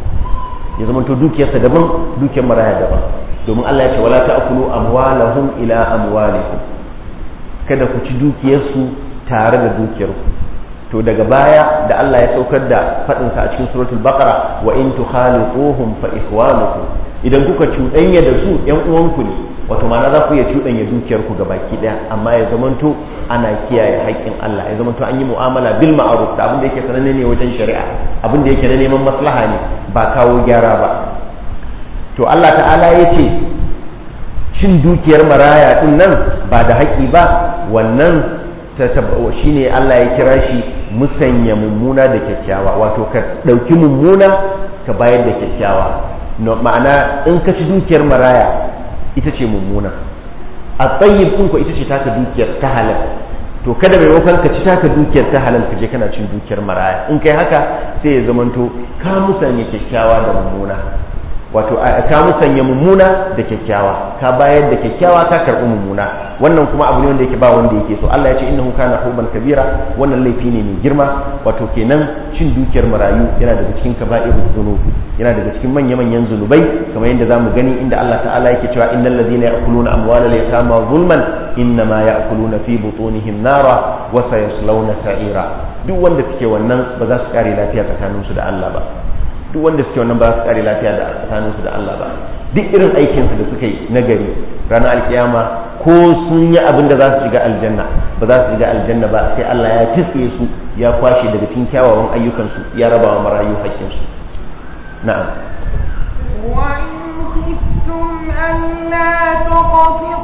ya zama to dukiyarsa daban dukiyar maraya daban. Domin Allah ya ce wala ta'kulu amwalahum ila amwalikum, kada ku ci dukiyarsu tare da dukiyarku. To daga baya da Allah ya saukar da faɗinsa a cikin suratul baqara wa in tukhaliquhum fa ikhwanukum, idan kuka cuɗanya da su ƴan uwanku ne, wato ma'ana za ku iya cuɗanya dukiyarku ga baki ɗaya, amma ya zamanto ana kiyaye haƙƙin Allah, ya zamanto an yi mu'amala bil ma'ruf da abin da yake sananne ne wajen shari'a, abin da yake na neman maslaha ne ba kawo gyara ba. To Allah ta'ala ya ce cin dukiyar maraya din nan ba da haƙƙi ba, wannan shine Allah ya kira shi musanya mummuna da kyakkyawa, wato ka ɗauki mummuna ka bayar da kyakkyawa. Ma'ana in ka ci dukiyar maraya ita ce mummuna, a tsayin ɗin ko ita ce taka dukiyar ta halal, to kada maimakon ka ci taka dukiyar ta halal ka je kana cin dukiyar maraya. In kai haka sai ya zamanto ka musanya kyakkyawa da mummuna, wato ka musanya mummuna da kyakkyawa, ka bayar da kyakkyawa ka karɓi mummuna. Wannan kuma abu ne wanda yake ba wanda yake so. Allah ya ce innahu kana huban kabira, wannan laifi ne mai girma. Wato kenan cin dukiyar marayu yana daga cikin kaba'irul dhunub, yana daga cikin manya-manyan zunubai, kamar yadda zamu gani inda Allah ta'ala yake cewa innal ladhina ya'kuluna amwalal yatama zulman innama ya'kuluna fi butunihim nara wa sayaslawna sa'ira. Duk wanda suke wannan ba za su kare lafiya tsakaninsu da Allah ba. Duk wanda suke wannan ba su kare lafiya da tsakaninsu da Allah ba. Duk irin aikinsu da suka yi na gari ranar alkiyama ko sun yi abin da za su shiga aljanna ba za su shiga aljanna ba, sai Allah ya kitse su ya kwashe daga cikin kyawawan ayyukansu ya raba wa marayu haƙƙinsu. Na'am. وإن خفتم ألا تقسطوا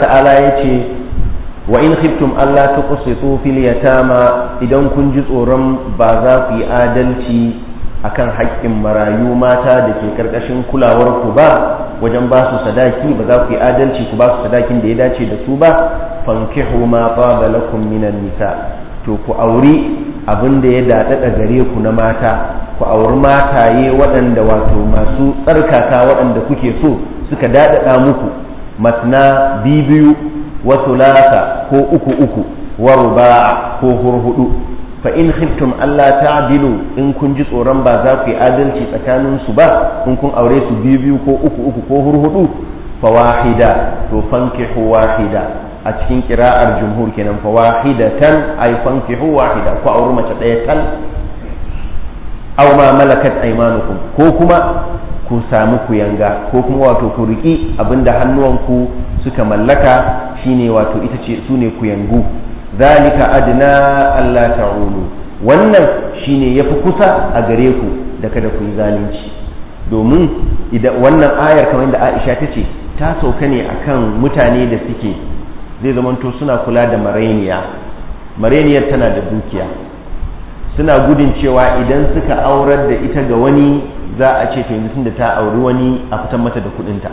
ta'ala yace wa in khiftum alla tuqsitu fil yatama idan kun ji tsoron ba za ku yi adalci akan haƙƙin marayu mata da ke karkashin kulawar ku ba wajen ba su sadaki ba za ku yi adalci ku ba su sadakin da ya dace da su ba fankihu ma taba lakum minan nisa to ku auri abin da ya dadada gare ku na mata ku auri mataye waɗanda wato masu tsarkaka waɗanda kuke so suka dadada muku masna bibiyu wa thulatha ko uku wa ruba'a ko hurhudu fa in khiftum alla ta'dilu in kun ji tsoron ba za ku yi adalci tsakanin su ba in kun aure su biyu ko uku ko hurhudu fa wahida to fankihu wahida a cikin qira'ar jumhur kenan fa wahidatan ay fankihu wahida ku aure mace daya tal aw ma malakat aymanukum ko kuma ku samu kuyanga ko kuma wato ku riki abinda hannuwanku suka mallaka shine wato ita ce sune kuyangu zalika adna alla ta'ulu wannan shine yafi kusa a gare ku da kada ku yi zalunci domin idan wannan ayar kamar da Aisha tace ta sauka ne akan mutane da suke zai zamanto suna kula da mareniyar tana da dukiya suna gudun cewa idan suka aurar da ita ga wani za a ce to yanzu tunda ta auri wani a fitan mata da kudinta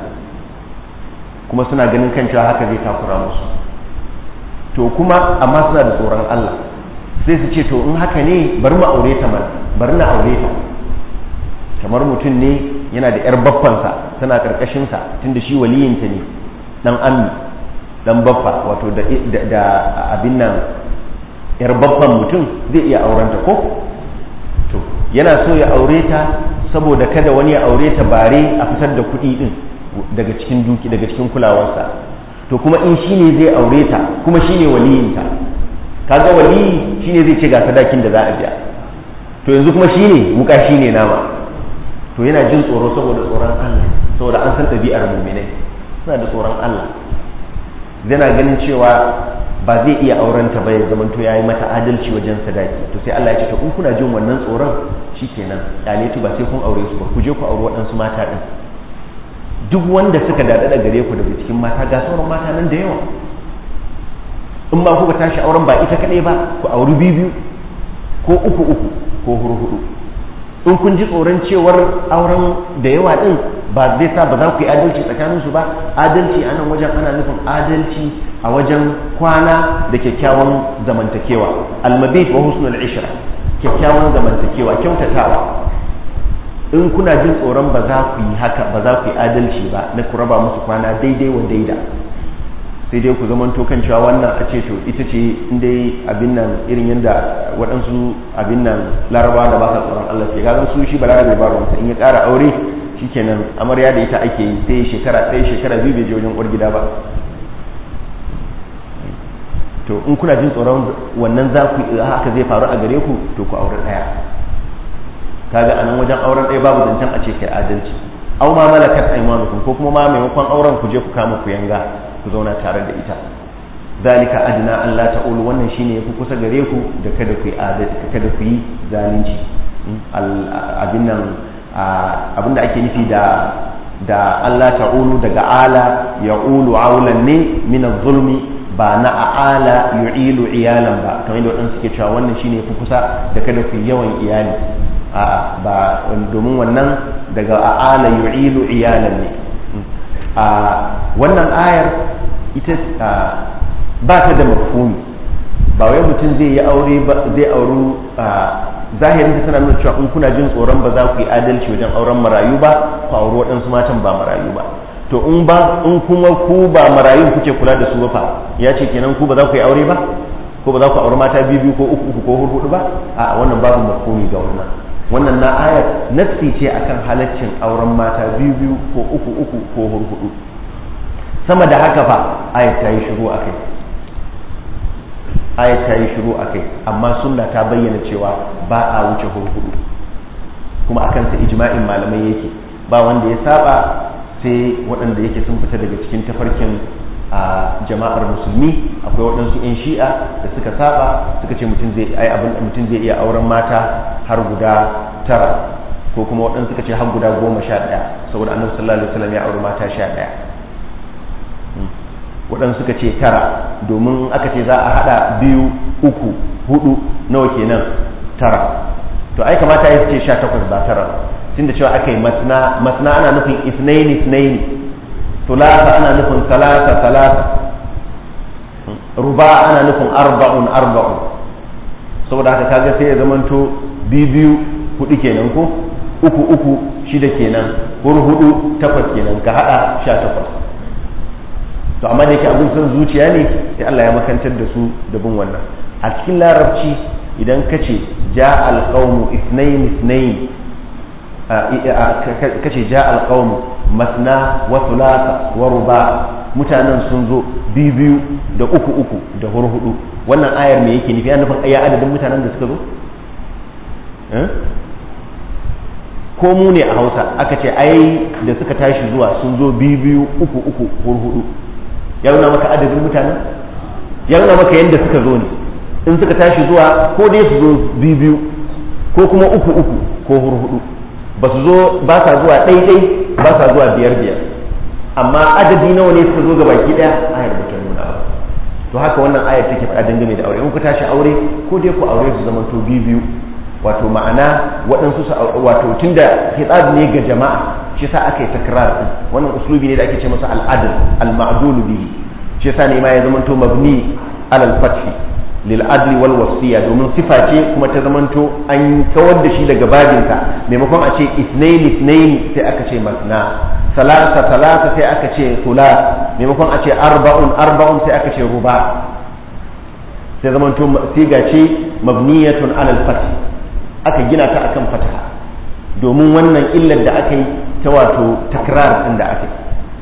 kuma suna ganin kan cewa haka zai takura musu to kuma amma suna da tsoron Allah sai su ce to in haka ne bari mu aure ta mana bari na aure ta kamar mutum ne yana da yar baffansa tana karkashin sa tunda shi waliyinta ne dan ammi dan baffa wato da abin nan yar baffan mutum zai iya aurenta ko to yana so ya aure ta saboda kada wani ya aure ta bare a fitar da kuɗi din daga cikin kulawarsa to kuma in shine zai aure ta kuma shine waliyinta kaga waliyi shine zai ce ga sadakin da za a biya to yanzu kuma shine wuka shine nama to yana jin tsoro saboda tsoron Allah saboda an san ɗabi'ar mu'minai suna da tsoron Allah yana ganin cewa ba zai iya auren ta ba ya zaman to yayi mata adalci wajen sadaki to sai Allah ya ce to in kuna jin wannan tsoron shikenan kyaletu ba sai kun aure su ba ku je ku aure waɗansu mata din duk wanda suka dada gare ku daga cikin mata ga sauran mata nan da yawa in ba kuka tashi auren ba ita kaɗai ba ku auri biyu ko uku ko hurhudu in kun ji tsoron cewar auren da yawa din ba zai sa ba za ku yi adalci tsakanin su ba adalci a nan wajen ana nufin adalci a wajen kwana da kyakkyawan zamantakewa almabit wa husnul ishra kyakkyawan zamantakewa kyautatawa in kuna jin tsoron ba za ku yi haka ba za ku yi adalci ba na ku raba musu kwana daidai wa daida sai dai ku zamanto kan cewa wannan a ce to ita ce inda abin nan irin yadda waɗansu abin nan larabawa da ba sa tsoron Allah ke gazan su shi balarabe ba ruwansa in ya ƙara aure shikenan amarya da ita ake yi sai shekara biyu bai je wajen uwar gida ba to in kuna jin tsoron wannan za ku haka zai faru a gare ku to ku aure ɗaya kaga anan wajen auren ɗaya babu zancen a ce kai adalci aw ma malakat aymanukum ko kuma ma maimakon auren ku je ku kama ku yanga ku zauna tare da ita zalika adna Allah ta'ulu wannan shine yafi kusa gare ku da kada ku yi adalci kada ku yi zalunci abinda ake nufi da Allah ta'ulu daga ala ya'ulu aulan ne min az-zulmi ba na a'ala yu'ilu iyalan ba kamar yadda wadansu suke cewa wannan shine yafi kusa da kada ku yi yawan iyali ba domin wannan daga a'ala yu'ilu iyalan ne wannan ayar ita ba ta da mafhumi ba wai mutum zai yi aure ba zai auru zahirin ta tana nuna cewa in kuna jin tsoron ba za ku yi adalci wajen auren marayu ba ku auri waɗansu matan ba marayu ba to in kuma ku ba marayun kuke kula da su ba fa ya ce kenan ku ba za ku yi aure ba ko ba za ku auri mata biyu ko uku ko hudu ba a wannan babu mafhumi ga wannan na ayar nassi ce akan halaccin auren mata biyu ko uku ko hudu sama da haka fa ayat ta yi shiru akai amma sunna ta bayyana cewa ba a wuce hudu kuma akan sa ijma'in malamai yake ba wanda ya saba sai waɗanda yake sun fita daga cikin tafarkin jama'ar musulmi akwai waɗansu 'yan shi'a da suka saba suka ce mutum zai iya auren mata har guda 9 ko kuma waɗansu suka ce har guda 11 saboda annabi sallallahu alaihi wasallam ya auri mata 11 waɗansu suka ce 9 domin aka ce za a hada 2 3 4 nawa kenan 9 to ai kamata ya ce 18 ba 9 tunda cewa aka yi masna ana nufin isnaini thulatha ana nufin thalatha ruba ana nufin arba'un saboda haka kaga sai ya zamanto 2 4 kenan ko 3 6 kenan 4 8 kenan ka hada 18 to amma da yake abin son zuciya ne sai Allah ya makantar da su da bin wannan a cikin larabci idan ka ce ja'al qawmu ithnain kace ja'al qawmu masna wa thulatha wa ruba mutanen sun zo biyu da uku da hurhudu wannan ayar me yake nufi yana nufin aya adadin mutanen da suka zo ko mu ne a Hausa aka ce ai da suka tashi zuwa sun zo biyu uku hurhudu ya nuna maka adadin mutanen ya nuna maka yadda suka zo ne in suka tashi zuwa ko dai su zo biyu ko kuma uku ko hurhudu ba su zo ba sa zuwa ɗaiɗai ba sa zuwa biyar amma adadi nawa ne suka zo ga baki ɗaya ayar ba ta nuna ba to haka wannan ayar take faɗa dangane da aure in ku tashi aure ko dai ku aure su zama to biyu wato ma'ana waɗansu wato tunda hitab ne ga jama'a shi yasa aka yi takrar din wannan uslubi ne da ake ce masa al-adl al-ma'dul bihi shi yasa ne ma ya zama to mabni alal fath lil adli wal wasiya domin sifa ce kuma ta zama to an kawar da shi daga babinsa maimakon a ce isnaini sai aka ce masna salasa sai aka ce thulath maimakon a ce arba'un sai aka ce ruba sai zama to siga ce mabniyatun alal fath aka gina ta akan fataha domin wannan illar da aka yi ta wato takrar din da aka yi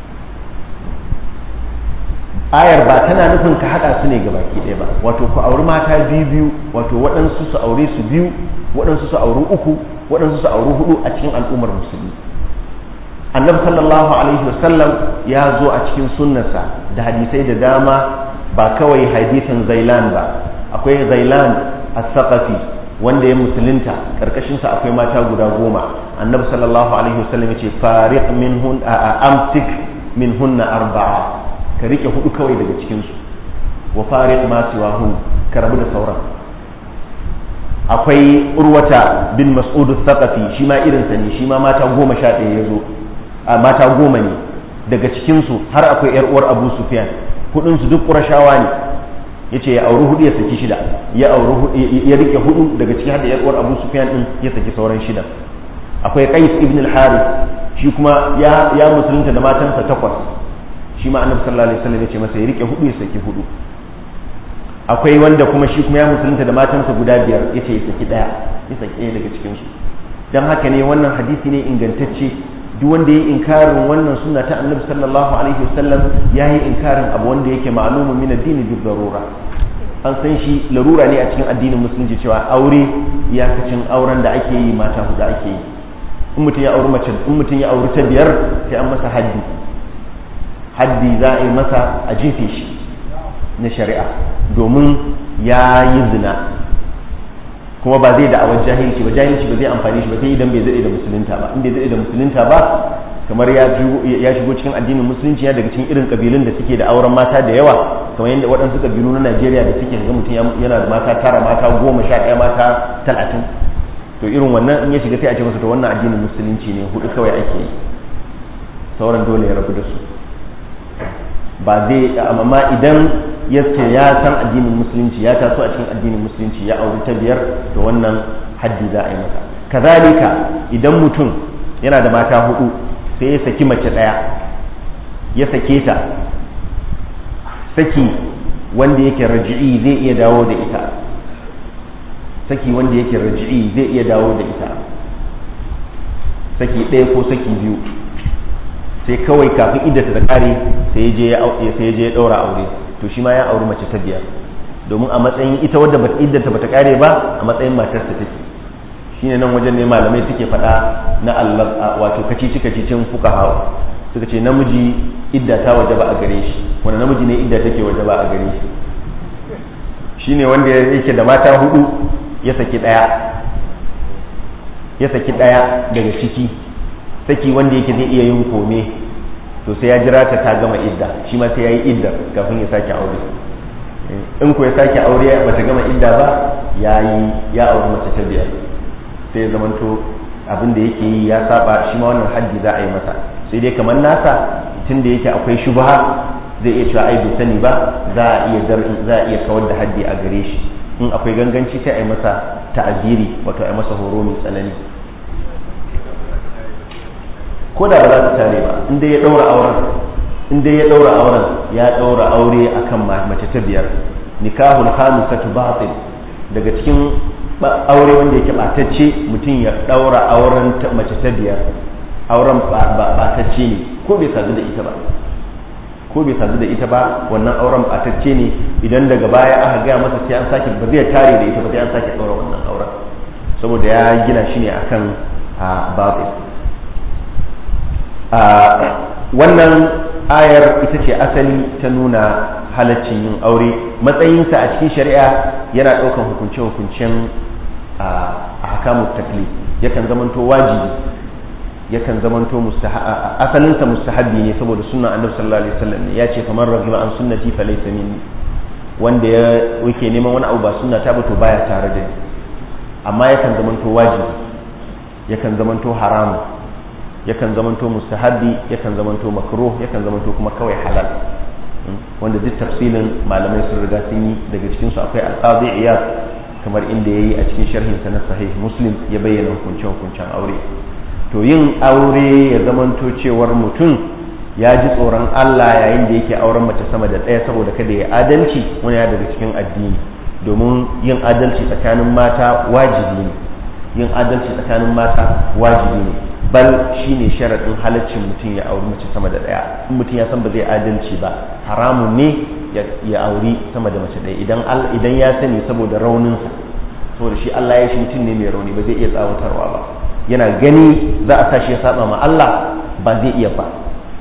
ayar ba tana nufin ka hada su ne gabaki ɗaya ba wato ku auri mata biyu wato waɗansu su aure su biyu waɗansu su auri uku waɗansu su auri hudu a cikin al'ummar musulmi annabi sallallahu alaihi wasallam ya zo a cikin sunnarsa da hadisai da dama ba kawai hadisin zailan ba akwai zailan as-saqafi wanda ya musulunta karkashinsa akwai mata guda 10 annabi sallallahu alaihi wasallam yace fariq minhun amsik minhunna 4 ka rike 4 kawai daga cikin su wa fariq ma siwahun ka rabu da sauran akwai urwata bin mas'ud al-thaqafi shi ma irin sa ne shi ma mata 11 yazo mata 10 ne daga cikin su har akwai yar uwar Abu Sufyan hudun su duk qurashawa ne yace ya auri 4 ya saki 6 ya rike 4 daga cikin hada yar uwar Abu Sufyan din ya saki sauran 6 akwai Qais ibn al-Harith shi kuma ya musulunta da matansa 8 shi ma Annabi sallallahu alaihi wasallam yace masa ya rike 4 ya saki 4 akwai wanda kuma shi kuma ya musulunta da matansa guda 5 yace ya saki 1 ya saki daga cikin su dan haka ne wannan hadisi ne ingantacce duk wanda yayi inkarin wannan sunna ta Annabi sallallahu alaihi wasallam yayi inkarin abu wanda yake ma'lumun min ad-din bi darura an san shi larura ne a cikin addinin musulunci cewa aure iyakacin auren da ake yi mata hudu ake yi in mutum ya auri mace in mutum ya auri ta 5 sai an masa haddi za a yi masa a jefe shi na shari'a domin ya yi zina kuma ba zai da awar jahilci ba zai amfani shi ba sai idan bai zade da musulunta ba in bai zade da musulunta ba kamar ya shigo cikin addinin musulunci ya daga cikin irin kabilun da suke da auren mata da yawa kamar yadda waɗansu kabilu na Najeriya da suke ga mutum yana da mata 9 mata 11 mata 30 to irin wannan in ya shiga sai a ce masa to wannan addinin musulunci ne 4 kawai ake yi sauran dole ya rabu da su ba zai amma idan yace ya san addinin musulunci ya taso a cikin addinin musulunci ya auri ta 5 to wannan haddi za a yi masa kazalika idan mutum yana da mata 4 sai ya saki mace 1 ya sake ta saki wanda yake raji'i zai iya dawo da ita saki wanda yake raji'i zai iya dawo da ita saki 1 ko saki 2 sai kawai kafin iddata ta kare sai ya je ya daura aure to shi ma ya auri mace ta 5 domin a matsayin ita wadda bata iddata bata kare ba a matsayin matarsa take shine nan wajen ne malamai suke faɗa na Allah wato kacicin fuqaha suka ce namiji idda ta wajaba a gare shi wanda namiji ne idda take wajaba a gare shi shine wanda yake da mata 4 ya saki ɗaya daga ciki saki wanda yake zai iya yin kome to sai ya jira ta gama idda, shi ma sai ya yi idda kafin ya sake aure. In ko ya sake aure ba ta gama idda ba ya auri mace ta biyar, sai ya zamanto abin da yake yi ya saba, shi ma wannan haddi za a yi masa. Sai dai kamar nasa tun da yake akwai shubha zai iya cewa ai bai sani ba, za a iya kawar da haddi a gare shi. In akwai ganganci sai a yi masa ta'aziri, wato a yi masa horo mai tsanani, ko da ba za ta tare ba. In dai ya daura auren ya daura aure akan mace ta biyar. Nikahul khamisatu batil, daga cikin aure wanda yake batacce mutum ya daura auren mace ta biyar, auren batacce ne ko bai sadu da ita ba, wannan auren batacce ne. Idan daga baya aka gaya masa sai an sake, ba zai tare da ita ba, sai an sake daura wannan auren, saboda ya gina shi ne akan batil. Wannan ayar ita ce asali ta nuna halaccin yin aure. Matsayinsa a cikin shari'a yana ɗaukan hukunce-hukuncen ahkamut taklif, yakan zamanto wajibi, yakan zamanto asalinsa mustahabbi ne, saboda sunnan annabi sallallahu alaihi wasallam ne ya ce kamar ragima an sunnati fa laysa minni, wanda yake neman wani abu ba sunna ta ba to baya tare da ni. Amma yakan zamanto wajibi, yakan zamanto haramu, yakan zamanto mustahabbi, yakan zamanto makruh, yakan zamanto kuma kawai halal, wanda duk tafsilin malamai sun riga sun yi. Daga cikin su akwai al-Qadi Iyad, kamar inda yayi a cikin sharhin sa na Sahih Muslim ya bayyana hukuncen aure. To yin aure ya zamanto cewar mutum ya ji tsoron Allah yayin da yake auren mace sama da ɗaya saboda kada ya adalci, wani ya daga cikin addini, domin yin adalci tsakanin mata wajibi ne, yin adalci tsakanin mata wajibi ne, bal shine sharadin halaccin mutum ya auri mace sama da ɗaya. In mutum ya san ba zai adalci ba, haramun ne ya auri sama da mace ɗaya, idan ya sani saboda rauninsa, saboda shi Allah ya shi mutum ne mai rauni, ba zai iya tsawatarwa ba, yana gani za a tashi ya saba ma Allah ba zai iya ba,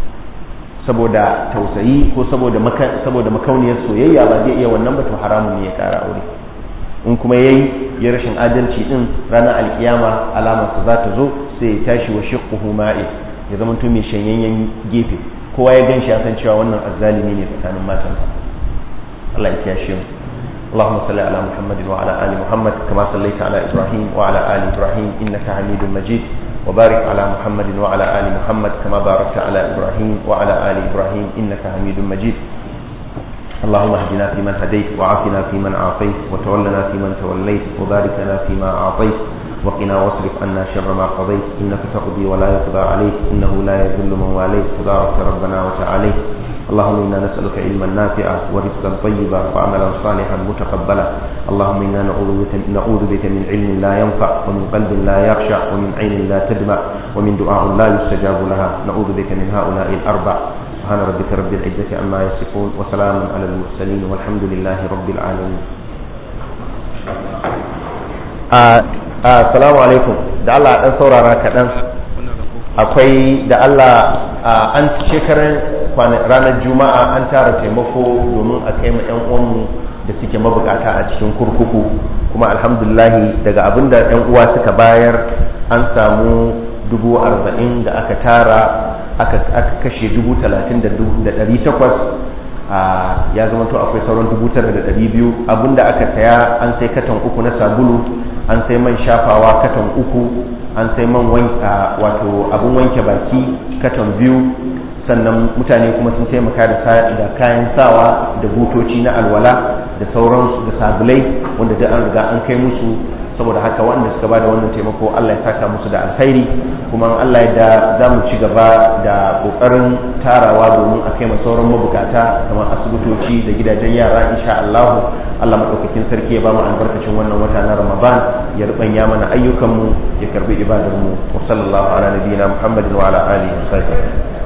saboda tausayi ko saboda makauniyar soyayya ba zai iya wannan ba, to haramun ne ya kara aure. In kuma ya rashin adalci din, ranar alkiyama alamar za ta zo, sai ya tashi wa shiqquhu ma'i, ya zama to mai shanyayyen gefe, kowa ya ganshi ya san cewa wannan azzalimi ne tsakanin matansa. Allah ya kiyashe mu. اللهم صل على محمد وعلى آل محمد كما صليت على إبراهيم وعلى آل إبراهيم إنك حميد مجيد، وبارك على محمد وعلى آل محمد كما باركت على إبراهيم وعلى آل إبراهيم إنك حميد مجيد. اللهم اهدنا فيمن هديت، وعافنا فيمن عافيت، وتولنا فيمن توليت، وبارك لنا فيما أعطيت، وقنا واصرف عنا شر ما قضيت، إنك تقضي ولا يقضى عليك، إنه لا يذل من واليت، تبارك ربنا وتعاليت. اللهم إنا نسألك علما نافعا ورزقا طيبا وعملا صالحا متقبلا. اللهم إنا نعوذ بك من علم لا ينفع، ومن قلب لا يخشع، ومن عين لا تدمع، ومن دعاء لا يستجاب لها. نعوذ بك من هؤلاء الأربع. سبحان ربك رب العزة عما يصفون، وسلام على المرسلين، والحمد لله رب العالمين. السلام عليكم. da Allah dan saurara kaɗan, akwai da Allah an shekarar ranar juma'a an tara taimako domin a kai ma 'yan uwanmu da suke mabukata a cikin kurkuku, kuma alhamdulillahi daga abinda 'yan uwa suka bayar an samu 40,000 da aka tara, aka kashe 30,800, ya zama to akwai sauran 9,200. abinda aka saya an sai katon 3 na sabulu, an sai man shafawa katon 3, an sai man wato abin wanke baki katon 2, sannan mutane kuma sun taimaka da kayan sawa da butoci na alwala da sauransu da sabulai, wanda duk an riga an kai musu. saboda haka wanda suka bada wannan taimako Allah ya saka musu da alkhairi, kuma Allah ya za mu ci gaba da kokarin tarawa domin a kai sauran mabukata kamar asibitoci da gidajen yara insha Allah. Allah madaukakin sarki ya ba mu albarkacin wannan wata na Ramadan, ya rubanya mana ayyukan mu, ya karbi ibadar mu. Wa sallallahu ala nabiyyina Muhammadin wa ala alihi wa sahbihi.